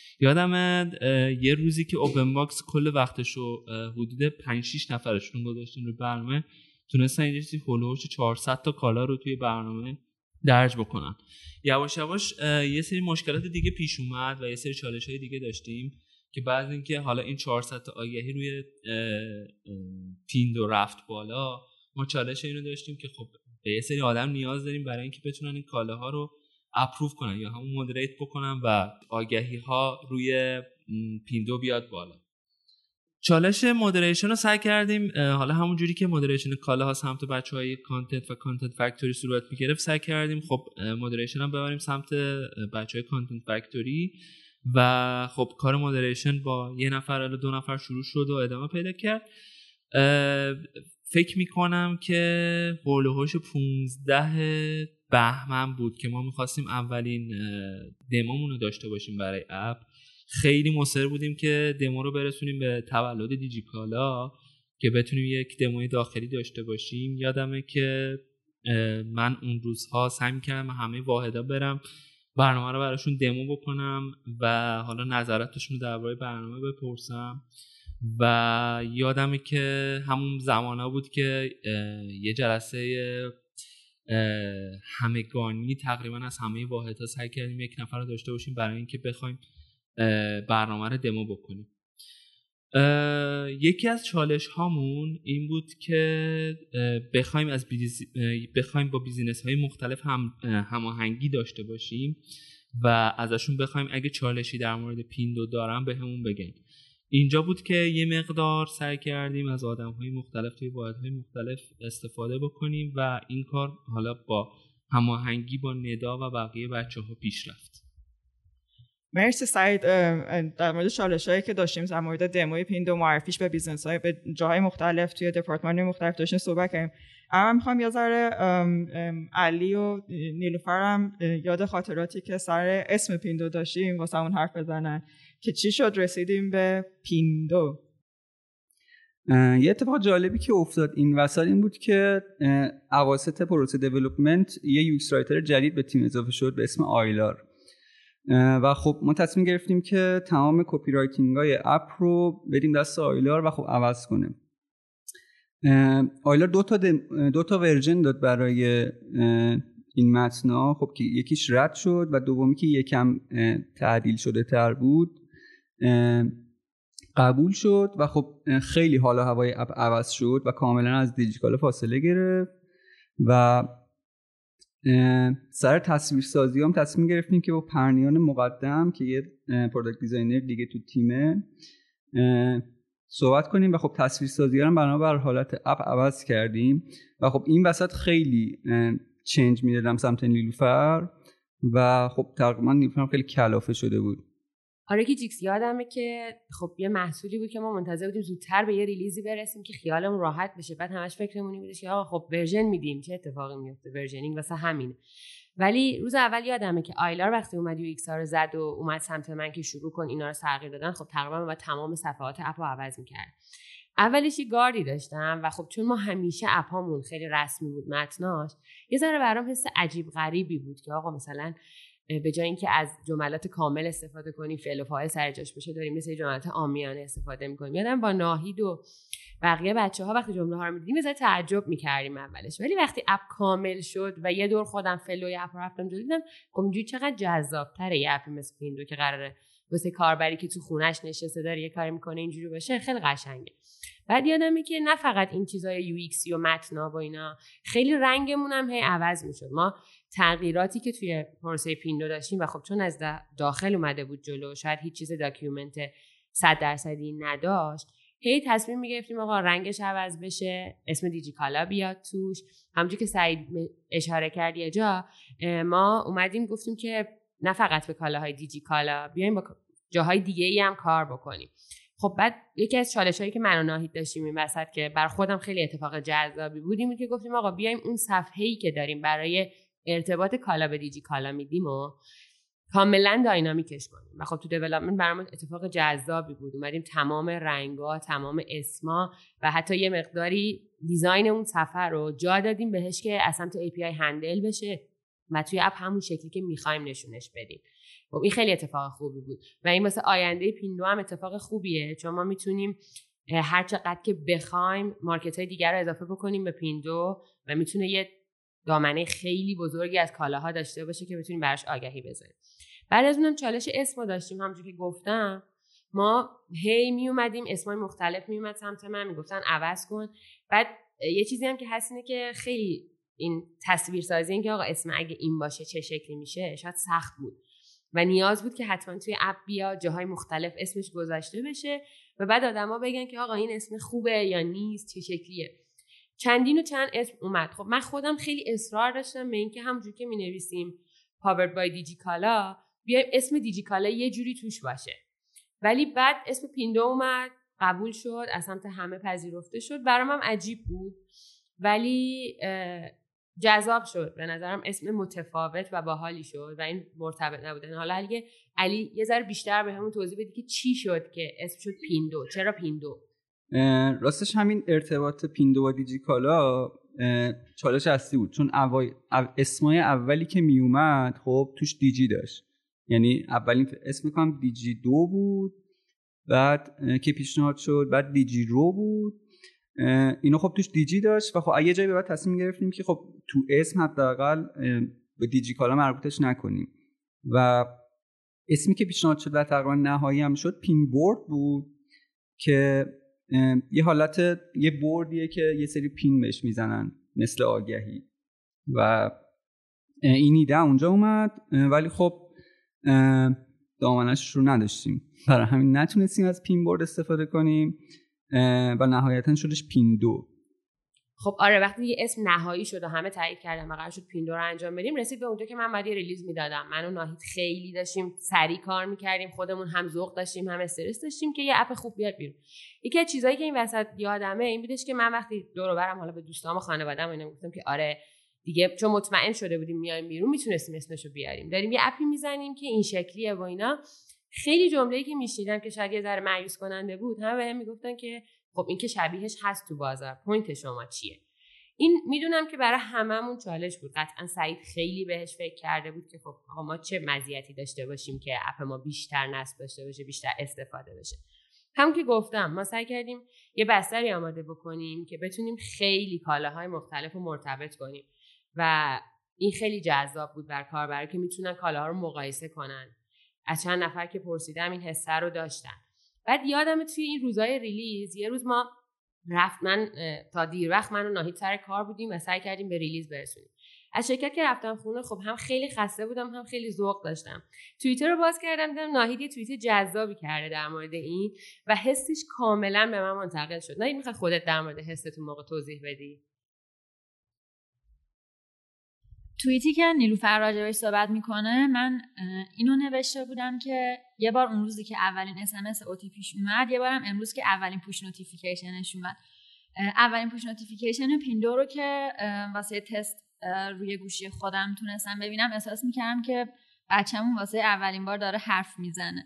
یادمه یه روزی که اوپن باکس کل وقتشو حدود پنج شش نفرشون گذاشتن رو برنامه، تونستن اینجوری چیزی هولوش چهارصد تا کالا رو توی برنامه درج بکنن. یواش یواش یه سری مشکلات دیگه پیش اومد و یه سری چالش‌های دیگه داشتیم که بعد اینکه حالا این چهارصد تا آگهی روی پیندو رفت بالا، ما چالش اینو داشتیم که خب به یه سری آدم نیاز داریم برای اینکه بتونن این کالاها رو اپروو کنن یا همون مودریت بکنن و آگهی ها روی پیندو بیاد بالا. چالش مودریشن رو سعی کردیم حالا همون جوری که مودریشن کالاها سمت بچهای کانتنت و کانتنت فکتوری صورت میگرفت، سعی کردیم خب مودریشن هم ببریم سمت بچهای کانتنت فکتوری و خب کار مودریشن با یه نفر الی دو نفر شروع شد و ادامه پیدا کرد. فکر میکنم که حول و حوش پونزده بهمن بود که ما میخواستیم اولین دمومون رو داشته باشیم برای اپ. خیلی مصر بودیم که دمو رو برسونیم به تولد دیجیکالا که بتونیم یک دموی داخلی داشته باشیم. یادمه که من اون روزها سعی میکردم همه واحدا برم برنامه رو براشون دمو بکنم و حالا نظراتشون رو درباره برنامه بپرسم و یادمه که همون زمانا بود که یه جلسه همگانی تقریبا از همه واحدها سعی کردیم یک نفر رو داشته باشیم برای اینکه بخوایم برنامه رو دمو بکنیم. یکی از چالش هامون این بود که بخوایم از بیز... بخوایم با بیزینس های مختلف هم هماهنگی داشته باشیم و ازشون بخوایم اگه چالشی در مورد پیندو دارن به همون بگن. اینجا بود که یه مقدار سعی کردیم از آدم‌های مختلف توی واحدهای مختلف استفاده بکنیم و این کار حالا با هماهنگی با ندا و بقیه بچه‌ها پیش رفت. مرسی سعید. در مورد چالش‌هایی که داشتیم در مورد دموی پیندو معرفیش به بیزنس‌های به جاهای مختلف توی دپارتمان‌های مختلف داشتیم صحبت کردیم. اما می‌خوام یه ذره علی و نیلوفرم یاد خاطراتی که سر اسم پیندو داشتیم واسه اون حرف بزنن که چی شد رسیدیم به پیندو. یه اتفاق جالبی که افتاد این وسط این بود که اواسط پروسه دیولپمنت یه یو ایکس رایتر جدید به تیم اضافه شد به اسم آیلار و خب ما تصمیم گرفتیم که تمام کپی رایتینگ های اپ رو بدیم دست آیلار و خب عوض کنه. آیلار دو تا دو تا ورژن داد برای این متن‌ها، خب که یکیش رد شد و دومی که یکم تعدیل شده تر بود قبول شد و خب خیلی حال و هوای اپ عوض شد و کاملا از دیجیکالا فاصله گرفت و سر تصویر سازی هم تصمیم گرفتیم که با پرنیان مقدم که یه پروداکت دیزاینر دیگه تو تیمه صحبت کنیم و خب تصویر سازی هم بنابر حالت اپ عوض کردیم و خب این وسط خیلی چنج میدادم سمت نیلوفر و خب تقریبا نیلوفر خیلی کلافه شده بود. آره که جیکس یادمه که خب یه محصولی بود که ما منتظر بودیم زودتر به یه ریلیزی برسیم که خیالمون راحت بشه، بعد همش فکرمون این بودش که آقا خب ورژن میدیم چه اتفاقی میفته، ورژنینگ واسه همینه. ولی روز اول یادمه که آیلار وقتی اومد یو ایکس ها رو زد و اومد سمت من که شروع کن اینا رو تغییر دادن، خب تقریبا با تمام صفحات اپ رو عوض می‌کرد. اولش یه گاردی داشتم و خب چون ما همیشه اپامون خیلی رسمی بود متناش، یه ذره برام حس عجیب غریبی بود که آقا مثلا به جای اینکه از جملات کامل استفاده کنیم فعل و فاعل سر جاش بشه داریم مثل جملات عامیانه استفاده می‌کنیم. یادم با ناهید و بقیه بچه‌ها وقتی جمله ها رو می‌دیدیم مثلا تعجب می‌کردیم اولش، ولی وقتی اپ کامل شد و یه دور خودم فلوی اپ رو رفتم جلو دیدم خب اینجوری چقدر جذاب‌تره یه اپی مثل پیندو که قراره واسه کاربری که تو خونش نشسته داره یه کاری می‌کنه اینجوری باشه، خیلی قشنگه. بعد یادمه که نه فقط این چیزای یو ایکس و متنا و اینا، خیلی رنگمون هم هی عوض می‌شد. ما تغییراتی که توی پروسه پیندو داشتیم و خب چون از داخل اومده بود جلو شاید هیچ چیز داکیومنت صد درصدی نداشت، هی تصمیم میگرفتیم آقا رنگش عوض بشه، اسم دیجیکالا بیاد توش. همونجوری که سعید اشاره کرد یه جا ما اومدیم گفتیم که نه فقط به کالاهای دیجیکالا بیایم با جاهای دیگه ای هم کار بکنیم. خب بعد یکی از چالشایی که من و ناهید داشتیم این وسط که بر خودم خیلی اتفاق جذابی بود این که گفتیم آقا بیایم اون صفحه‌ای که داریم برای ارتباط کالا به دیجیکالا میدیم و کاملا داینامیکش کنیم. و خب تو دیولپمنت برامون اتفاق جذابی بود، اومدیم تمام رنگا، تمام اسما و حتی یه مقداری دیزاین اون صفحه رو جا دادیم بهش که از سمت ای پی آی هندل بشه و توی اپ همون شکلی که می‌خوایم نشونش بدیم. خب این خیلی اتفاق خوبی بود و این واسه آینده پیندو هم اتفاق خوبیه چون ما میتونیم هر چقدر که بخوایم مارکت‌های دیگر رو اضافه بکنیم به پیندو و میتونه یه دامنه خیلی بزرگی از کالاها داشته باشه که بتونیم براش آگهی بذاریم. بعد از اونم چالش اسمو داشتیم، همونجوری که گفتم ما هی می اومدیم اسمای مختلف می اومد سمت من میگفتن عوض کن. بعد یه چیزی هم که هست اینه که خیلی این تصویر سازی این که آقا اسم اگه این باشه چه شکلی میشه شاید سخت بود و نیاز بود که حتما توی اپ بیا جاهای مختلف اسمش گذاشته بشه و بعد آدما بگن که آقا این اسم خوبه یا نیست، چه شکلیه. چندین و چند اسم اومد. خب من خودم خیلی اصرار داشتم به اینکه همونجوری که می‌نویسیم powered by دیجیکالا بیایم اسم دیجیکالا یه جوری توش باشه. ولی بعد اسم پیندو اومد، قبول شد، از سمت همه پذیرفته شد. برام هم عجیب بود ولی جذاب شد. به نظرم اسم متفاوت و باحالی شد و این مرتبط نبودن. حالا اگه علی یه ذره بیشتر بهمون توضیح بدی که چی شد که اسم شد پیندو، چرا پیندو؟ راستش همین ارتباط پیندو و دیجیکالا چالش اصلی بود چون اوای اسمای اولی که می اومد خب توش دیجی داشت، یعنی اولین اسم کام دیجی دو بود بعد که پیشنهاد شد، بعد دیجی رو بود، اینا خب توش دیجی داشت و خب یه جایی به بعد تصمیم گرفتیم که خب تو اسم حداقل به دیجیکالا مربوطش نکنیم و اسمی که پیشنهاد شد و تقریبا نهایی هم شد پین بورد بود که یه حالت یه بوردیه که یه سری پین بهش میزنن مثل آگهی و این ایده اونجا اومد ولی خب دامنش رو نداشتیم برای همین نتونستیم از پین بورد استفاده کنیم و نهایتا شدش پیندو. خب آره وقتی یه اسم نهایی شد و همه تایید کردن و قرار شد پیندو رو انجام بدیم رسید به اونجا که من بعد یه ریلیز میدادم. من و ناهید خیلی داشتیم سریع کار میکردیم، خودمون هم ذوق داشتیم هم استرس داشتیم که یه اپ خوب بیاد بیرون. یکی از چیزایی که این وسط یادمه این بودش که من وقتی دور و برم حالا به دوستام و خانواده‌ام اینا گفتم که آره دیگه چون مطمئن شده بودیم میایم بیرون میتونستیم اسمشو بیاریم، داریم یه اپی میزنیم که این شکلیه و اینا. خیلی جمله‌ای که میشنیدم که شاید یه ذره مایوس کننده بود، همه بهم میگفتن که خب این که شبیهش هست تو بازار، پوینت شما چیه؟ این میدونم که برای هممون چالش بود. قطعا سعید خیلی بهش فکر کرده بود که خب آقا ما چه مزیتی داشته باشیم که اپ ما بیشتر نصب داشته باشه، بیشتر استفاده بشه. همون که گفتم ما سعی کردیم یه بستری آماده بکنیم که بتونیم خیلی کالاهای مختلف رو مرتبط کنیم و این خیلی جذاب بود بر کاربرا که میتونن کالاها رو مقایسه کنن. از چند نفر که پرسیدم این حسه رو داشتن. بعد یادمه توی این روزای ریلیز یه روز ما رفت من تا دیر وقت من و ناهید سر کار بودیم و سعی کردیم به ریلیز برسونیم. از شرکت که رفتم خونه خب هم خیلی خسته بودم هم خیلی ذوق داشتم. توییتر رو باز کردم دیدم ناهید یه توییت جذابی کرده در مورد این و حسش کاملا به من منتقل شد. ناهید میخوای خودت در مورد حستون موقع توضیح بدی؟ توییتی که نیلوفر راجبش صحبت میکنه من اینو نوشته بودم که یه بار اون روزی که اولین اس ام اس او تی پیش اومد، یه بارم امروز که اولین پوش نوتیفیکیشنش اومد. اولین پوش نوتیفیکیشن پیندو رو که واسه تست روی گوشی خودم تونستم ببینم احساس میکردم که بچه‌مون واسه اولین بار داره حرف میزنه.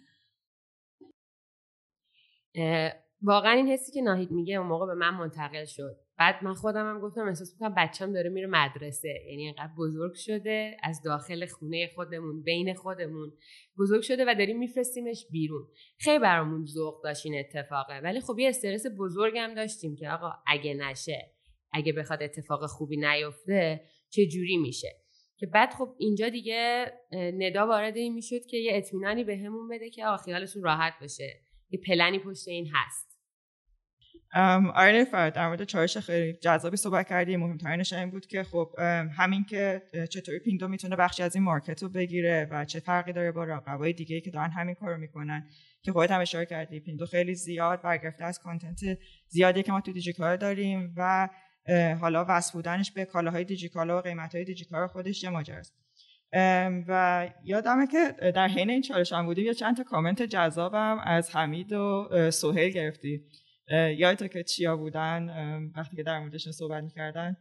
واقعا این حسی که ناهید میگه اون موقع به من منتقل شد. بعد من خودم هم گفتم احساس میکنم بچه‌م داره میره مدرسه، یعنی اینقدر بزرگ شده از داخل خونه خودمون بین خودمون بزرگ شده و داریم میفرستیمش بیرون. خیلی برامون ذوق داشت این اتفاقه، ولی خب یه استرس بزرگ هم داشتیم که آقا اگه نشه، اگه بخواد اتفاق خوبی نیفته چه جوری میشه. که بعد خب اینجا دیگه ندا وارد این میشد که یه اطمینانی بهمون بده که آقا خیالتون راحت بشه، یه پلنی پشت این هست. آره فرد در مورد چالش خیلی جذابی صحبت کردیم. مهمترینش این بود که خب همین که چطوری پیندو میتونه بخشی از این مارکت رو بگیره و چه فرقی داره با رقبای دیگه‌ای که دارن همین کارو میکنن که خودت هم اشاره کردی. پیندو خیلی زیاد برگرفته از کانتنت زیادی که ما تو دیجیکالا داریم و حالا وصل بودنش به کالاهای دیجیکالا و قیمت‌های دیجیکالا خودش یه ماجراست. و یادمه که در حین این چالش هم بودیم یه چند تا کامنت جذابم از حمید و سهیل گرفتی. یادته که چیا بودن وقتی که در موردش صحبت می‌کردن؟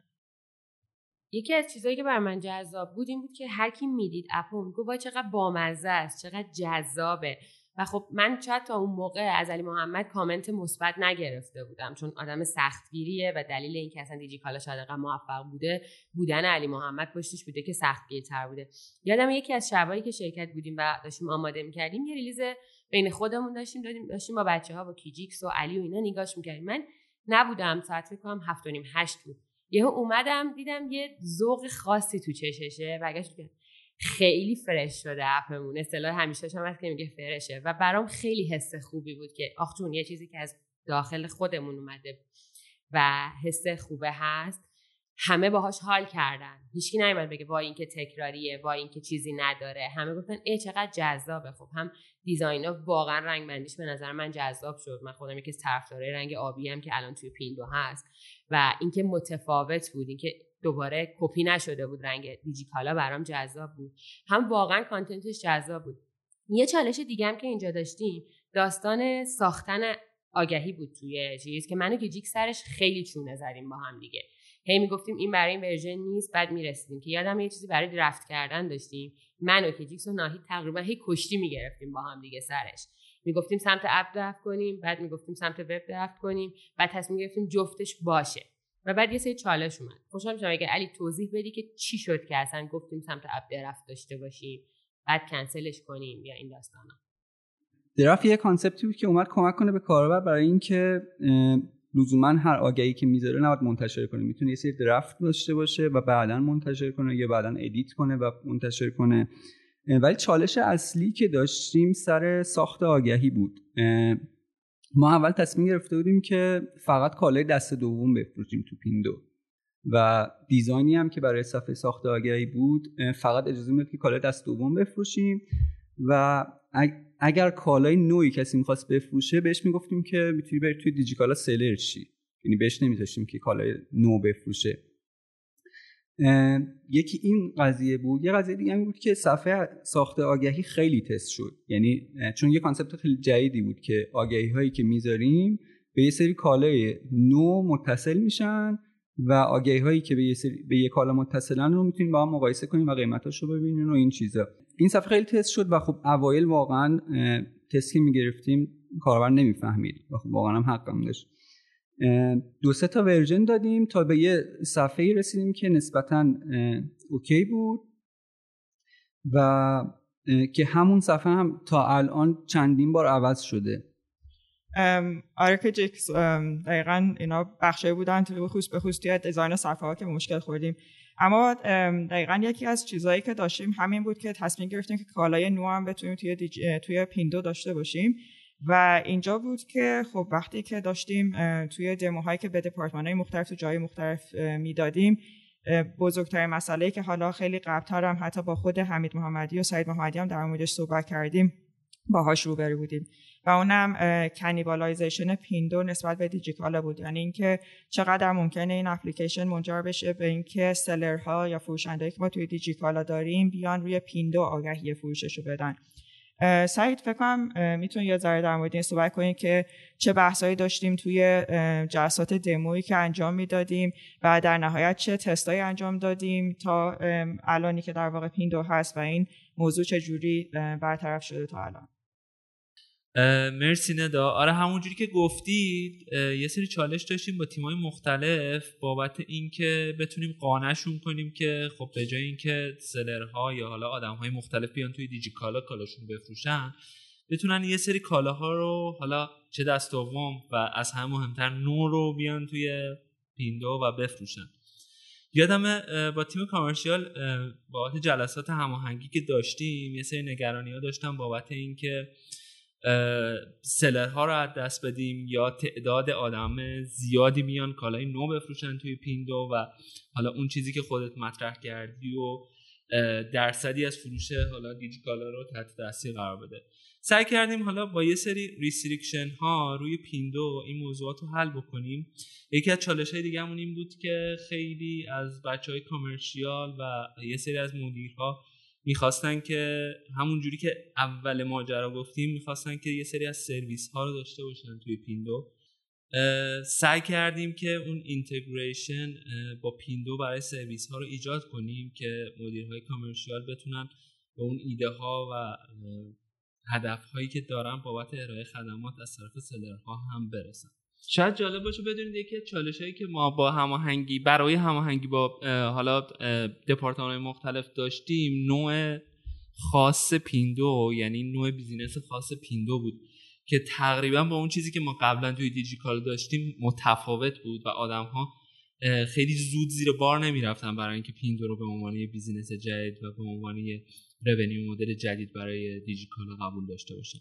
یکی از چیزایی که بر من جذاب بود این بود که هر کی میدید اپو میگه وای چقدر بامزه است، چقدر جذابه. و خب من شاید تا اون موقع از علی محمد کامنت مثبت نگرفته بودم چون آدم سختگیریه و دلیل اینکه اصلا دیجیکالا شاید انقدر موفق بوده بودن علی محمد پشتش بوده که سختگیرتر بوده. یادم یکی از شبایی که شرکت بودیم و داشتیم آماده می‌کردیم یه ریلیز بین خودمون داشتیم دادیم داشتیم با بچه‌ها با کیجیکس و علی و اینا نگاش می‌کردیم. من نبودم، ساعت فکر کنم هفت و نیم هشت بود. یهو اومدم دیدم یه ذوق خاصی تو چششه، برگشت گفتم خیلی فرش شده اپمون. اصطلاح همیشه‌ش هم هست که میگه فرشه و برام خیلی حس خوبی بود که آخ جون یه چیزی که از داخل خودمون اومده و حس خوبه هست، همه باهاش حال کردن. هیچکی نمیاد بگه وای این که تکراریه، وای این که چیزی نداره. همه گفتن ای چقدر جذابه. خب هم دیزاینا واقعا رنگ بندیش به نظر من جذاب شد. من خودم یکی از طرفدارای رنگ آبی ام که الان توی پیندو هست و اینکه متفاوت بود، اینکه دوباره کپی نشده بود رنگ دیجیکالا برام جذاب بود. هم واقعا کانتنتش جذاب بود. یه چالش دیگه هم که اینجا داشتیم داستان ساختن آگهی بود توی چیز که منو که جیک سرش خیلی چونه زدیم با هم دیگه. هی میگفتیم این برای این ورژن نیست، بعد میرسیدیم که یادم یه چیزی برای درافت کردن داشتیم، منو که جیکس و ناهید تقریبا هی کشتی میگرفتیم با هم دیگه سرش. میگفتیم سمت اپ درافت کنیم، بعد میگفتیم سمت وب درافت کنیم، بعد تصمیم گرفتیم جفتش باشه. و بعد یه سری چالش اومد. خوشحال میشم اگه علی توضیح بدی که چی شد که اصلا گفتیم سمت اپ درافت داشته باشیم بعد کنسلش کنیم یا این داستانا. درافت یه کانسپتی بود که اومد کمک کنه به کاربر برای اینکه لزوما هر آگهی که میذاره نباید منتشر کنه، میتونه یه سری درافت داشته باشه و بعداً منتشر کنه یا بعداً ادیت کنه و منتشر کنه. ولی چالش اصلی که داشتیم سر ساخت آگهی بود. ما اول تصمیم گرفته بودیم که فقط کالای دست دوم بفروشیم تو پیندو و دیزاینی هم که برای صفحه ساخت آگهی بود فقط اجازه میداد که کالای دست دوم بفروشیم و اگر کالای نوعی کسی می‌خواست بفروشه بهش میگفتیم که میتونی بری توی دیجیکالا سلر شی، یعنی بهش نمیذاشتیم که کالای نو بفروشه. یکی این قضیه بود. یه قضیه دیگه هم بود که صفحه ساخت آگهی خیلی تست شد، یعنی چون یه کانسپت خیلی جدیدی بود که آگهی هایی که میذاریم به یه سری کالای نو متصل میشن و آگهی هایی که به یه سری به یه کالا متصلن رو میتونیم با هم مقایسه کنیم و قیمتاشو ببینیم و این چیزا. این صفحه خیلی تست شد و خب اوایل واقعا تستی میگرفتیم کاربر نمیفهمید و خب واقعا هم حقم داشت. دو سه تا ورژن دادیم تا به یه صفحه‌ای رسیدیم که نسبتاً اوکی بود و که همون صفحه هم تا الان چندین بار عوض شده. آره که جیکس دقیقاً اینا بخشایی بودن تو خصوص به خصوص توی دیزاین صفحه ها که مشکل خوردیم، اما دقیقاً یکی از چیزهایی که داشتیم همین بود که تصمیم گرفتیم که کالای نو هم بتونیم توی دیج... توی پیندو داشته باشیم و اینجا بود که خب وقتی که داشتیم توی دموهایی که به دپارتمان‌های مختلف تو جای مختلف میدادیم، بزرگترین مسئله‌ای که حالا خیلی قبل‌تر هم حتی با خود حمید محمدی و سعید محمدی هم در موردش صحبت کردیم باهاش روبرو بودیم و اونم کنیبالایزیشن پیندو نسبت به دیجیکالا بود. یعنی اینکه چقدر ممکنه این اپلیکیشن منجر بشه به اینکه سلرها یا فروشندهایی که ما توی دیجیکالا داریم بیان روی پیندو آگهی فروششو بدن. سعید فکر کنم میتونی یه ذره در مورد این صحبت کنید که چه بحثایی داشتیم توی جلسات دمویی که انجام میدادیم و در نهایت چه تستایی انجام دادیم تا الانی که در واقع پیندو هست و این موضوع چه جوری برطرف شده تا الان. مرسی ندا. آره همونجوری که گفتید یه سری چالش داشتیم با تیم‌های مختلف بابت اینکه بتونیم قانعشون کنیم که خب به جای اینکه سلرها یا حالا آدم‌های مختلف بیان توی دیجیکالا کالاشون بفروشن، بتونن یه سری کالاها رو حالا چه دست دوم و از هم مهمتر نو رو بیان توی پیندو و بفروشن. یادمه با تیم کامرشیال بابت جلسات هماهنگی که داشتیم یه سری نگرانی‌ها داشتم بابت اینکه سلرها رو از دست بدیم یا تعداد آدم زیادی میان کالای نو بفروشن توی پیندو و حالا اون چیزی که خودت مطرح کردی و درصدی از فروش حالا دیجیکالا رو تحت تاثیر قرار بده. سعی کردیم حالا با یه سری ریستریکشن ها روی پیندو این موضوعات رو حل بکنیم. یکی از چالش‌های دیگه‌مون این بود که خیلی از بچهای کامرشیال و یه سری از مدیرها میخواستن که همون جوری که اول ماجرا گفتیم میخواستن که یه سری از سرویس ها رو داشته باشن توی پیندو. سعی کردیم که اون اینتگریشن با پیندو برای سرویس ها رو ایجاد کنیم که مدیرهای کامرشیال بتونن به اون ایده ها و هدف هایی که دارن بابت ارائه خدمات از طرف سلرها هم برسن. شاید جالب باشه بدونید یکی از چالشایی که ما با هماهنگی برای هماهنگی با حالا دپارتمان‌های مختلف داشتیم نوع خاص پیندو، یعنی نوع بیزینس خاص پیندو بود که تقریبا با اون چیزی که ما قبلا توی دیجیکالا داشتیم متفاوت بود و آدم‌ها خیلی زود زیر بار نمی‌رفتن برای اینکه پیندو رو به عنوان یه بیزینس جدید و به عنوان یه رونیو مدل جدید برای دیجیکالا قبول داشته باشن.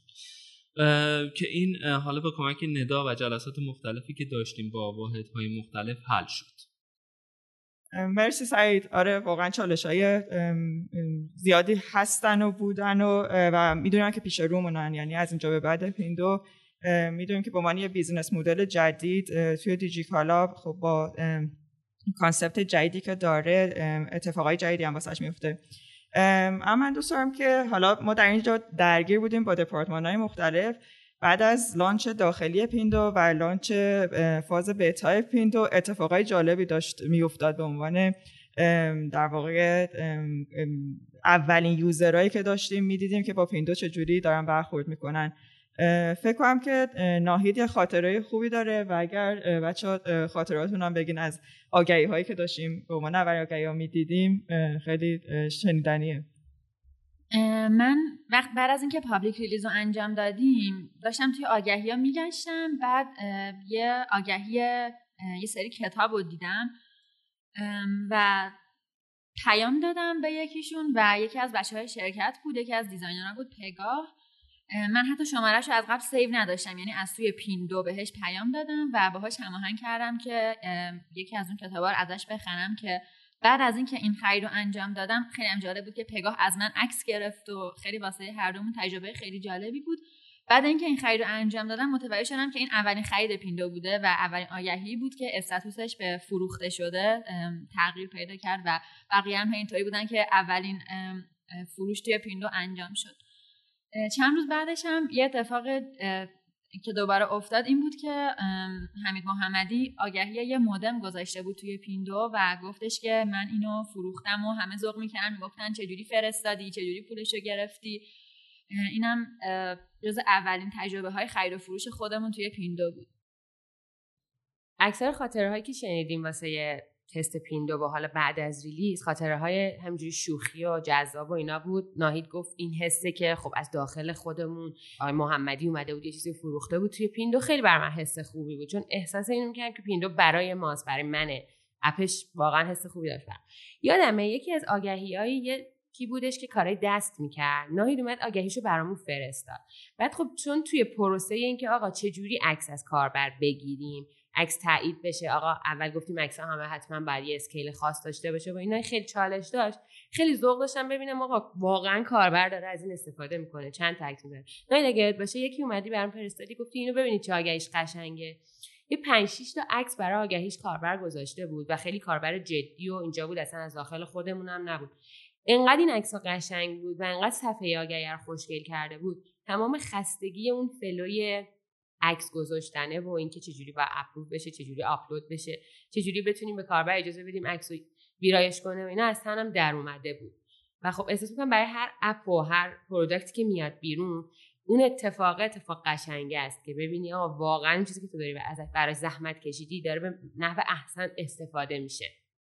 که این حالا با کمک ندا و جلسات مختلفی که داشتیم با واحدهای مختلف حل شد. مرسی سعید. آره واقعا چالش‌های زیادی هستن و بودن و, و میدونم که پیش رومونن. یعنی از اینجا به بعد پیندو میدونیم که به عنوان یه بیزینس مدل جدید توی دیجیکالا خب با کانسپت جدیدی که داره اتفاقای جدیدی هم واسش میفته. اما من دوست دارم که حالا ما در اینجا درگیر بودیم با دپارتمان‌های مختلف بعد از لانچ داخلی پیندو و لانچ فاز بتای پیندو اتفاقای جالبی داشت میافتاد. به عنوان در واقع اولین یوزرایی که داشتیم میدیدیم که با پیندو چجوری دارن برخورد میکنن. فکر کنم که ناهید خاطره خوبی داره و اگر بچه‌ها خاطراتون هم بگین از آگهی هایی که داشتیم به عنوان اولین آگهی ها میدیدیم خیلی شنیدنیه. من وقت بعد از اینکه پابلیک ریلیز رو انجام دادیم داشتم توی آگهی ها میگشتم، بعد یه آگهی یه سری کتاب رو دیدم و پیام دادم به یکیشون و یکی از بچه های شرکت بود، یکی از دیزاینرها بود، پگاه. من حتی شماره‌اش رو از قبل سیو نداشتم، یعنی از توی پیندو بهش پیام دادم و باهاش هماهنگ کردم که یکی از اون کتابا رو ازش بخرم که بعد از اینکه این خرید رو انجام دادم خیلی هم جالب بود که پگاه از من عکس گرفت و خیلی واسه هر دومون تجربه خیلی جالبی بود. بعد اینکه این خرید رو انجام دادم متوجه شدم که این اولین خرید پیندو بوده و اولین آگهی بود که استاتوسش به فروخته شده تغییر پیدا کرد و بقیه هم اینطوری بودن که اولین فروش توی پیندو انجام شد. چند روز بعدش هم یه اتفاق که دوباره افتاد این بود که حمید محمدی آگهی یه مودم گذاشته بود توی پیندو و گفتش که من اینو فروختم و همه ذوق می‌کردن، میگفتن چجوری فرستادی، چجوری پولشو گرفتی. اینم جز اولین تجربه های خرید و فروش خودمون توی پیندو بود. اکثر خاطره هایی که شنیدیم واسه تست پیندو و حالا بعد از ریلیز خاطره های همجوری شوخی و جذاب و اینا بود. ناهید گفت این حسه که خب از داخل خودمون آقای محمدی اومده بود یه چیزی فروخته بود توی پیندو، خیلی بر من حس خوبی بود، چون احساس اینو می‌کردم که پیندو برای ماست، برای منه، اپش واقعا حس خوبی داشت. یادمه یکی از آگهی‌های یه کی بودش که کارهای دست میکرد، ناهید اومد آگهیشو برامون فرستاد. بعد خب چون توی پروسه اینکه آقا چه جوری عکس از کاربر بگیریم، عکس تایید بشه، آقا اول گفتیم عکس‌ها همه حتما باید یه اسکیل خاص داشته باشه و اینا خیلی چالش داشت. خیلی ذوق داشتم ببینم آقا واقعا کاربر داره از این استفاده میکنه، چند تا عکس می‌ذاره. ناهید اگه باشه یکی اومدی برام فرستادی گفتی اینو ببینید چه آگهیش قشنگه. یه پنج شش تا عکس برای آگهیش کاربر گذاشته بود و خیلی کاربر جدی و اینجا بود، اصلا از داخل خودمون هم نبود. انقدر این عکس‌ها قشنگ بود و انقدر صفحه آگهی رو خوشگل کرده بود، تمام خستگی اون فلوی عکس گذاشتنه و اینکه چجوری با اپلود بشه، چجوری آپلود بشه، چجوری بتونیم به کاربر اجازه بدیم عکس رو ویرایش کنه و اینا از تنم در اومده بود. و خب احساس می‌کنم برای هر اپ و هر پروداکتی که میاد بیرون اون اتفاق اتفاق قشنگه است که ببینی آقا واقعا این چیزی که تو داری برای زحمت کشیدی داره به نحو احسن استفاده میشه.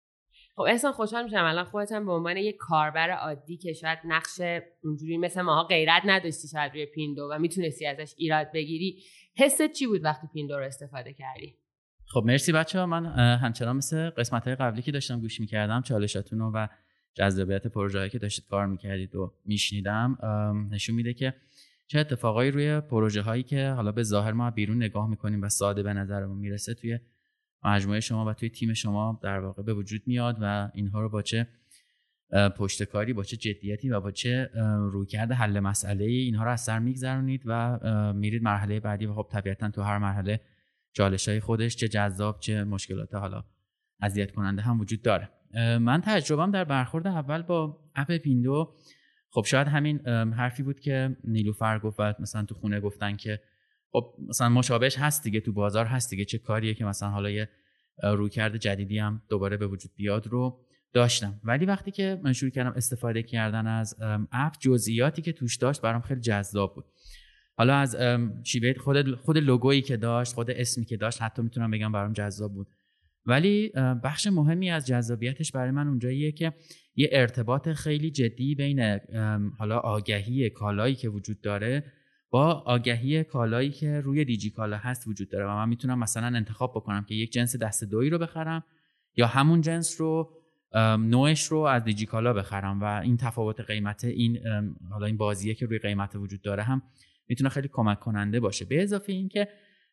خب احسان خوشحال میشم الان خودت هم به عنوان یک کاربر عادی که شاید نقش اونجوری مثل ماها غیرت نداشتی شاید روی پیندو و میتونستی ازش ایراد بگیری، حست چی بود وقتی پیندو رو استفاده کردی؟ خب مرسی بچه‌ها. من همچنان مثل قسمت‌های قبلی که داشتم گوش می‌کردم چالشاتون رو و جذابیت پروژه‌ای که داشتید کار می‌کردید و میشنیدم، نشون میده که چه اتفاقایی روی پروژه‌هایی که حالا به ظاهر ما بیرون نگاه می‌کنیم و ساده به نظرمون میرسه توی مجموعه شما و توی تیم شما در واقع به وجود میاد و اینها رو با چه پشتکاری، با چه جدیتی و با چه رویکرد حل مسئله اینها رو از سر میگذرونید و میرید مرحله بعدی و خب طبیعتاً تو هر مرحله چالش‌های خودش چه جذاب چه مشکلات حالا اذیت کننده هم وجود داره. من تجربه‌ام در برخورد اول با اپ پیندو خب شاید همین حرفی بود که نیلوفر گفت و مثلا تو خونه گفتن که خب مثلا مشابهش هست دیگه، تو بازار هست دیگه، چه کاریه که مثلا حالا یه رویکرد جدیدی هم دوباره به وجود بیاد رو داشتم. ولی وقتی که من شروع کردم استفاده کردن از اپ، جزئیاتی که توش داشت برام خیلی جذاب بود. حالا از شیوه خود خود لوگویی که داشت، خود اسمی که داشت، حتی میتونم بگم برام جذاب بود. ولی بخش مهمی از جذابیتش برای من اونجاییه که یه ارتباط خیلی جدی بین حالا آگهی کالایی که وجود داره با آگهی کالایی که روی دیجیکالا هست وجود داره و من میتونم مثلا انتخاب بکنم که یک جنس دسته دویی رو بخرم یا همون جنس رو نوعش رو از دیجیکالا بخرم و این تفاوت قیمت، این حالا این بازیه که روی قیمت وجود داره هم میتونه خیلی کمک کننده باشه. به اضافه این که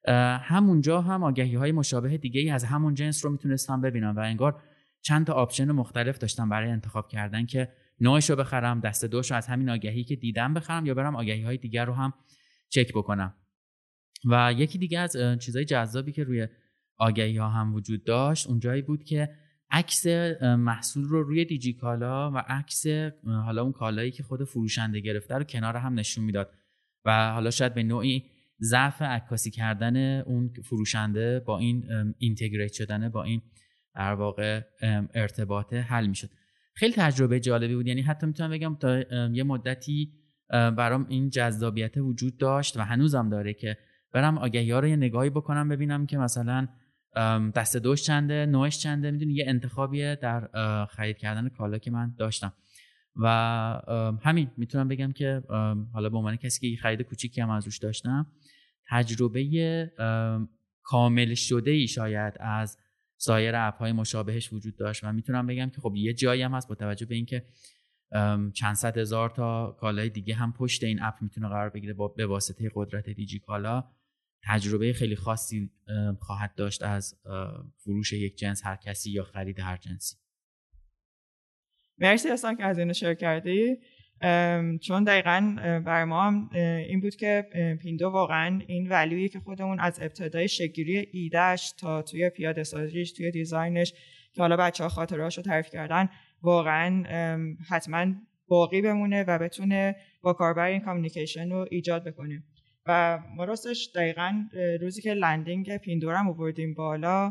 همونجا هم آگهی های مشابه دیگه ای از همون جنس رو میتونستم ببینم و انگار چند تا آپشن مختلف داشتم برای انتخاب کردن که نوعش رو بخرم، دسته دوش رو از همین آگهی که دیدم بخرم یا برم آگهی های دیگر رو هم چک بکنم. و یکی دیگه از چیزای جذابی که روی آگهی ها هم وجود داشت اونجایی بود که عکس محصول رو روی دیجیکالا و عکس حالا اون کالایی که خود فروشنده گرفته رو کنار هم نشون میداد و حالا شاید به نوعی ضعف عکاسی کردن اون فروشنده با این اینتگریت شدن با این در واقع ارتباط حل میشد. خیلی تجربه جالبی بود، یعنی حتی میتونم بگم تا یه مدتی برام این جذابیت وجود داشت و هنوزم داره که برم آگهی‌ها رو یه نگاهی بکنم ببینم که مثلا دسته دوش چنده، نوعش چنده، میدونی یه انتخابیه در خرید کردن کالا که من داشتم و همین میتونم بگم که حالا به عنوان کسی که خرید کوچیکی هم از روش داشتم، تجربه کامل شده ای شاید از سایر اپ‌های مشابهش وجود داشت و میتونم بگم که خب یه جایی هم هست با توجه به اینکه چند صد هزار تا کالای دیگه هم پشت این اپ میتونه قرار بگیره با به واسطه قدرت دیجیکالا، تجربه خیلی خاصی خواهد داشت از فروش یک جنس هر کسی یا خرید هر جنسی. مرسی احسان که از این شیر کردی، چون دقیقاً برای ما هم این بود که پیندو واقعاً این ولیویی که خودمون از ابتدای شکل‌گیری ایدهش تا توی پیاده سازیش، توی دیزاینش که حالا بچه‌ها خاطره‌اشو تعریف کردن، واقعاً حتماً باقی بمونه و بتونه با کاربر این کامیونیکیشن رو ایجاد بکنه. و ما راستش دقیقاً روزی که لندینگ پیندو رو آوردیم بالا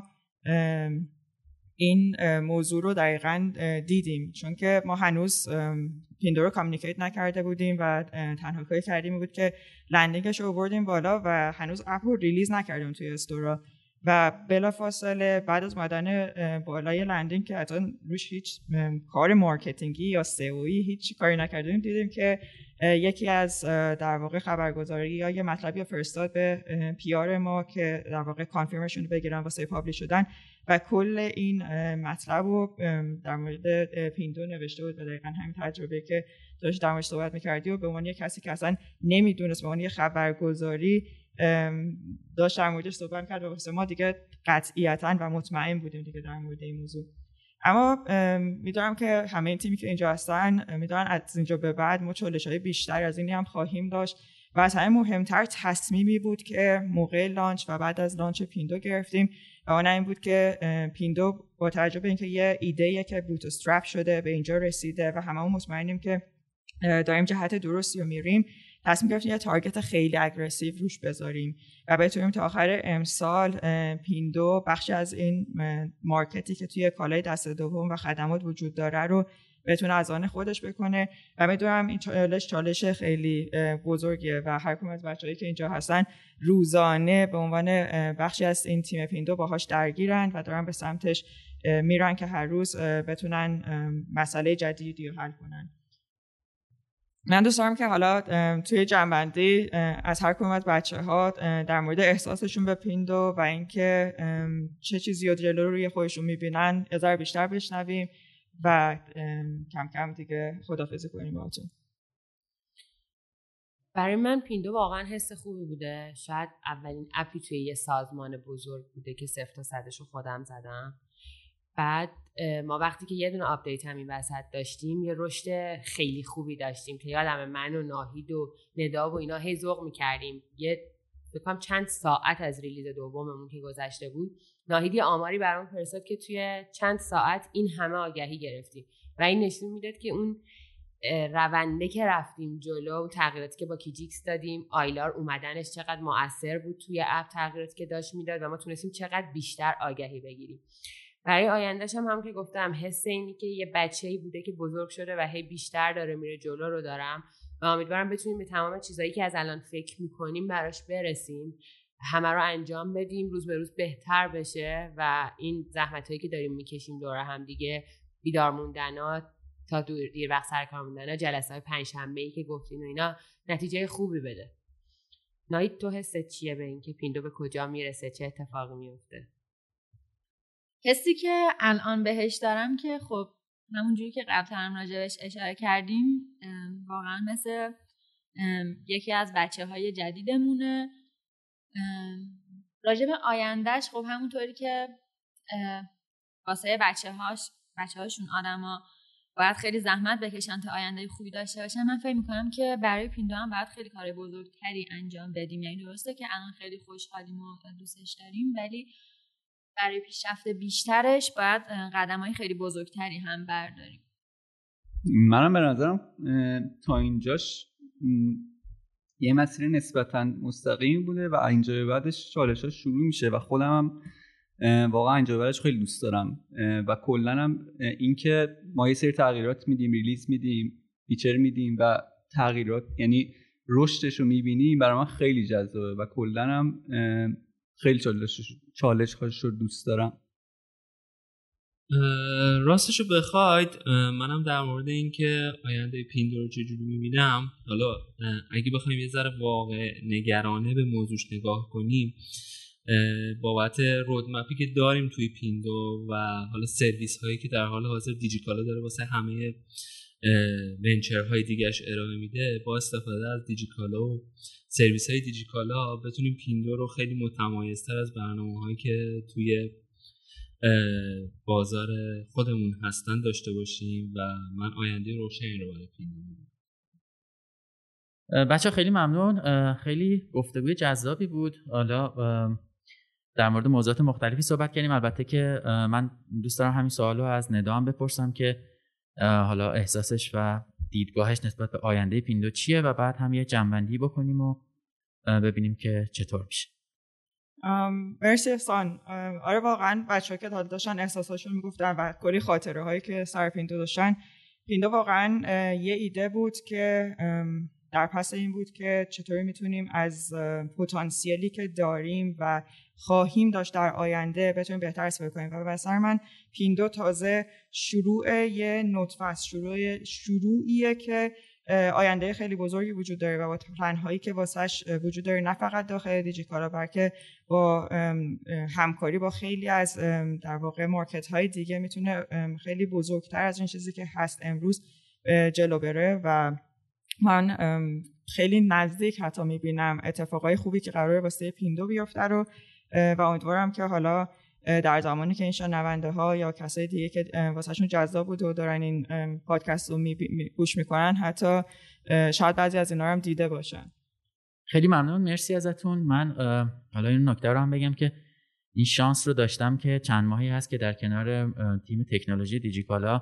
این موضوع رو دقیقاً دیدیم، چون که ما هنوز پیندو رو کامیونیکیت نکرده بودیم و تنها کاری کردیم بود که لندینگش رو آوردیم بالا و هنوز اپ رو ریلیز نکردیم توی استورا و بلافاصله بعد از اومدن بالای لندینگ که حتی روش هیچ کار مارکتینگی یا سئویی هیچ کاری نکردیم، دیدیم که یکی از در واقع خبرگزاری یا یه مطلبی فرستاد به پی آر ما که در واقع کانفرمیشن بگیرن واسه پابلیش شدن و کل این مطلب رو در مورد پیندو نوشته بود و دقیقاً همین تجربه که داشت در موردش صحبت می‌کردی و به عنوان یک کسی که اصلا نمیدونست، به عنوان یک خبرگزاری داشت در موردش صحبت می‌کرد و واسه ما دیگه قطعیتاً و مطمئن بودیم دیگه در مورد این موضوع. اما میدونم که همه این تیمی که اینجا هستن میدونن از اینجا به بعد ما چالش‌های بیشتر از اینی هم خواهیم داشت و از همه مهمتر تصمیمی بود که موقع لانچ و بعد از لانچ پیندو گرفتیم و اون این بود که پیندو با توجه به اینکه یه ایده‌ایه که بوت استرپ شده به اینجا رسیده و هممون مطمئنیم که داریم جهت درستی رو میریم، تصمیم گرفتیم یه تارگت خیلی اگریسیو روش بذاریم و بتونیم تا آخر امسال پیندو بخشی از این مارکتی که توی کالای دست دوم و خدمات وجود داره رو بتونه از آن خودش بکنه و میدونم این چالش چالش خیلی بزرگیه و هر کدوم از بچه‌هایی که اینجا هستن روزانه به عنوان بخشی از این تیم پیندو باهاش درگیرن و دارن به سمتش میرن که هر روز بتونن مسئله جدیدی رو حل کنن. من دوست دارم که حالا توی جنبندی از هر کدوم از بچه‌ها در مورد احساسشون به پیندو و اینکه چه چیزی رو جلو روی خودشون می‌بینن یه ذره بیشتر بشنویم و کم کم دیگه خداحافظی کنیم باهاتون. برای من پیندو واقعا حس خوبی بوده. شاید اولین اپی توی یه سازمان بزرگ بوده که صفر تا صدش رو خودم زدم. بعد ما وقتی که یه دونه آپدیت هم این وسط داشتیم یه رشد خیلی خوبی داشتیم که یادم من و ناهید و ندا و اینا هی ذوق می‌کردیم. یه فکرم چند ساعت از ریلیز دوممون که گذشته بود ناهید یه آماری برام فرستاد که توی چند ساعت این همه آگهی گرفتیم و این نشون میداد که اون رونده که رفتیم جلو و تغییراتی که با کیجیکس دادیم، آیلار اومدنش چقدر مؤثر بود توی اپ، تغییراتی که داشت میداد و ما تونستیم چقدر بیشتر آگهی بگیریم. برای آیندهش هم هم که گفتم حس اینی که یه بچه‌ای بوده که بزرگ شده و هی بیشتر داره میره جلو رو دارم و امیدوارم بتونیم به تمام چیزایی که از الان فکر میکنیم براش برسیم، همه رو انجام بدیم، روز به روز بهتر بشه و این زحمتایی که داریم میکشیم دور هم دیگه، بیدار موندنا تا دیر وقت سر کار موندنا، جلسه‌های پنجشنبه‌ای که گفتین و اینا نتیجه خوبی بده. ناید تو حست چیه به این که پیندو به کجا میرسه، چه اتفاقی میفته؟ حسی که الان بهش دارم که خب همونجوری که قبل هم راجبش اشاره کردیم واقعا مثل یکی از بچه های جدیدمونه. راجب آیندهش خب همونطوری که واسه بچه هاش بچه هاشون آدم ها باید خیلی زحمت بکشن تا آینده خوبی داشته باشن، من فکر میکنم که برای پیندو هم باید خیلی کار بزرگتری انجام بدیم. یعنی درسته که الان خیلی خوشحالیم و دوستش داریم ولی برای پیشرفت بیشترش باید قدم‌های خیلی بزرگتری هم برداریم. منم به نظرم تا اینجاش یه مسیر نسبتاً مستقیم بوده و اینجا به بعدش چالش‌ها شروع میشه و خودم هم واقعا اینجا به بعدش خیلی دوست دارم و کلاً هم این که ما یه سری تغییرات میدیم، ریلیز میدیم، فیچر میدیم و تغییرات یعنی رشدش رو میبینیم برای من خیلی جذابه و کلاً هم خیلی چالش چالش رو دوست دارم. راستشو بخواید منم در مورد این که آینده پیندو رو چجوری میبینم، حالا اگه بخوایم یه ذره واقع نگرانه به موضوعش نگاه کنیم بابت رودمپی که داریم توی پیندو و حالا سرویس هایی که در حال حاضر دیجیکالا داره واسه همه ونچرهای دیگهش ارائه میده، با استفاده از دیجیکالا و سرویس های دیجیکالا بتونیم پیندو رو خیلی متمایزتر از برنامه هایی که توی بازار خودمون هستن داشته باشیم و من آینده روشنی رو برای پیندو می‌بینم. بچه خیلی ممنون، خیلی گفتگوی جذابی بود. حالا در مورد موضوعات مختلفی صحبت کردیم. البته که من دوست دارم همین سوال رو از ندا هم بپرسم که حالا احساسش و دیدگاهش نسبت به آینده پیندو چیه و بعد هم یه جنبندی بکنیم و ببینیم که چطور میشه. مرسی احسان. آره واقعا بچه‌ها که داشتن احساساشون میگفتن و کلی خاطره هایی که سر پیندو داشتن، پیندو واقعا یه ایده بود که در پس این بود که چطوری میتونیم از پتانسیلی که داریم و خواهیم داشت در آینده بتونیم بهتر استفاده کنیم. و به نظر من پیندو تازه شروع یه نطفه است، شروع شروعیه که آینده خیلی بزرگی وجود داره و با پلن‌هایی که واسش وجود داره، نه فقط داخل دیجیکالا بلکه با همکاری با خیلی از در واقع مارکت‌های دیگه میتونه خیلی بزرگتر از این چیزی که هست امروز جلو بره. و من خیلی نزدیک حتی میبینم اتفاقای خوبی که قراره واسه پیندو بیفته رو و امیدوارم که حالا در زمانی که این شنونده ها یا کسای دیگه که واسهشون جذاب بود و دارن این پادکست رو می گوش میکنن حتی شاید بعضی از اینا رو هم دیده باشن. خیلی ممنون، مرسی ازتون. من حالا این نکته رو هم بگم که این شانس رو داشتم که چند ماهی هست که در کنار تیم تکنولوژی دیجیکالا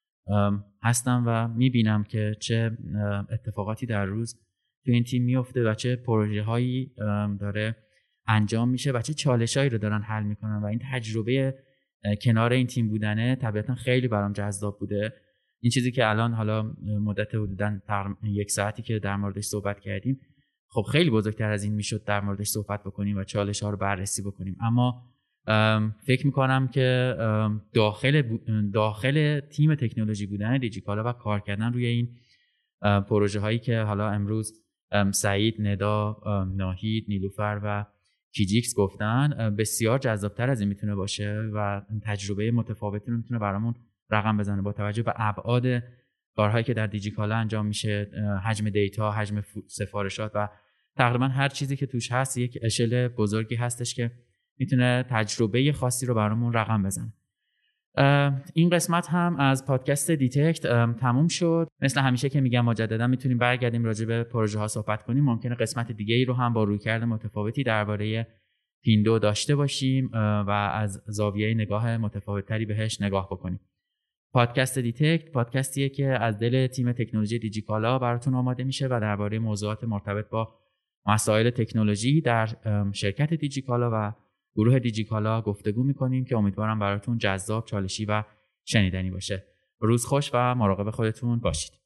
هستم و میبینم که چه اتفاقاتی در روز تو این تیم میفته و چه پروژه هایی داره انجام میشه و چه چالشایی رو دارن حل میکنن و این تجربه کنار این تیم بودنه طبیعتا خیلی برام جذاب بوده. این چیزی که الان حالا مدت حدوداً یک ساعتی که در موردش صحبت کردیم خب خیلی بزرگتر از این میشد در موردش صحبت بکنیم و چالش ها رو بررسی بکنیم، اما فکر میکنم که داخل داخل تیم تکنولوژی بودن دیجیکالا و کار کردن روی این پروژه هایی که حالا امروز سعید، ندا، ناهید، نیلوفر و کیجیکس گفتن بسیار جذابتر از این میتونه باشه و تجربه متفاوتی رو میتونه برامون رقم بزنه با توجه به ابعاد کارهایی که در دیجیکالا انجام میشه، حجم دیتا، حجم سفارشات و تقریبا هر چیزی که توش هست یک اشل بزرگی هستش که میتونه تجربه خاصی رو برامون رقم بزنه. این قسمت هم از پادکست دیتکت تموم شد. مثل همیشه که میگم مجددا میتونیم برگردیم راجع به پروژه ها صحبت کنیم، ممکنه قسمت دیگه ای رو هم با رویکرد متفاوتی درباره پیندو داشته باشیم و از زاویه نگاه متفاوتری بهش نگاه بکنیم. پادکست دیتکت پادکستیه که از دل تیم تکنولوژی دیجیکالا براتون آماده میشه و درباره موضوعات مرتبط با مسائل تکنولوژی در شرکت دیجیکالا و گروه دیجیکالا گفتگو میکنیم که امیدوارم براتون جذاب، چالشی و شنیدنی باشه. روز خوش و مراقب خودتون باشید.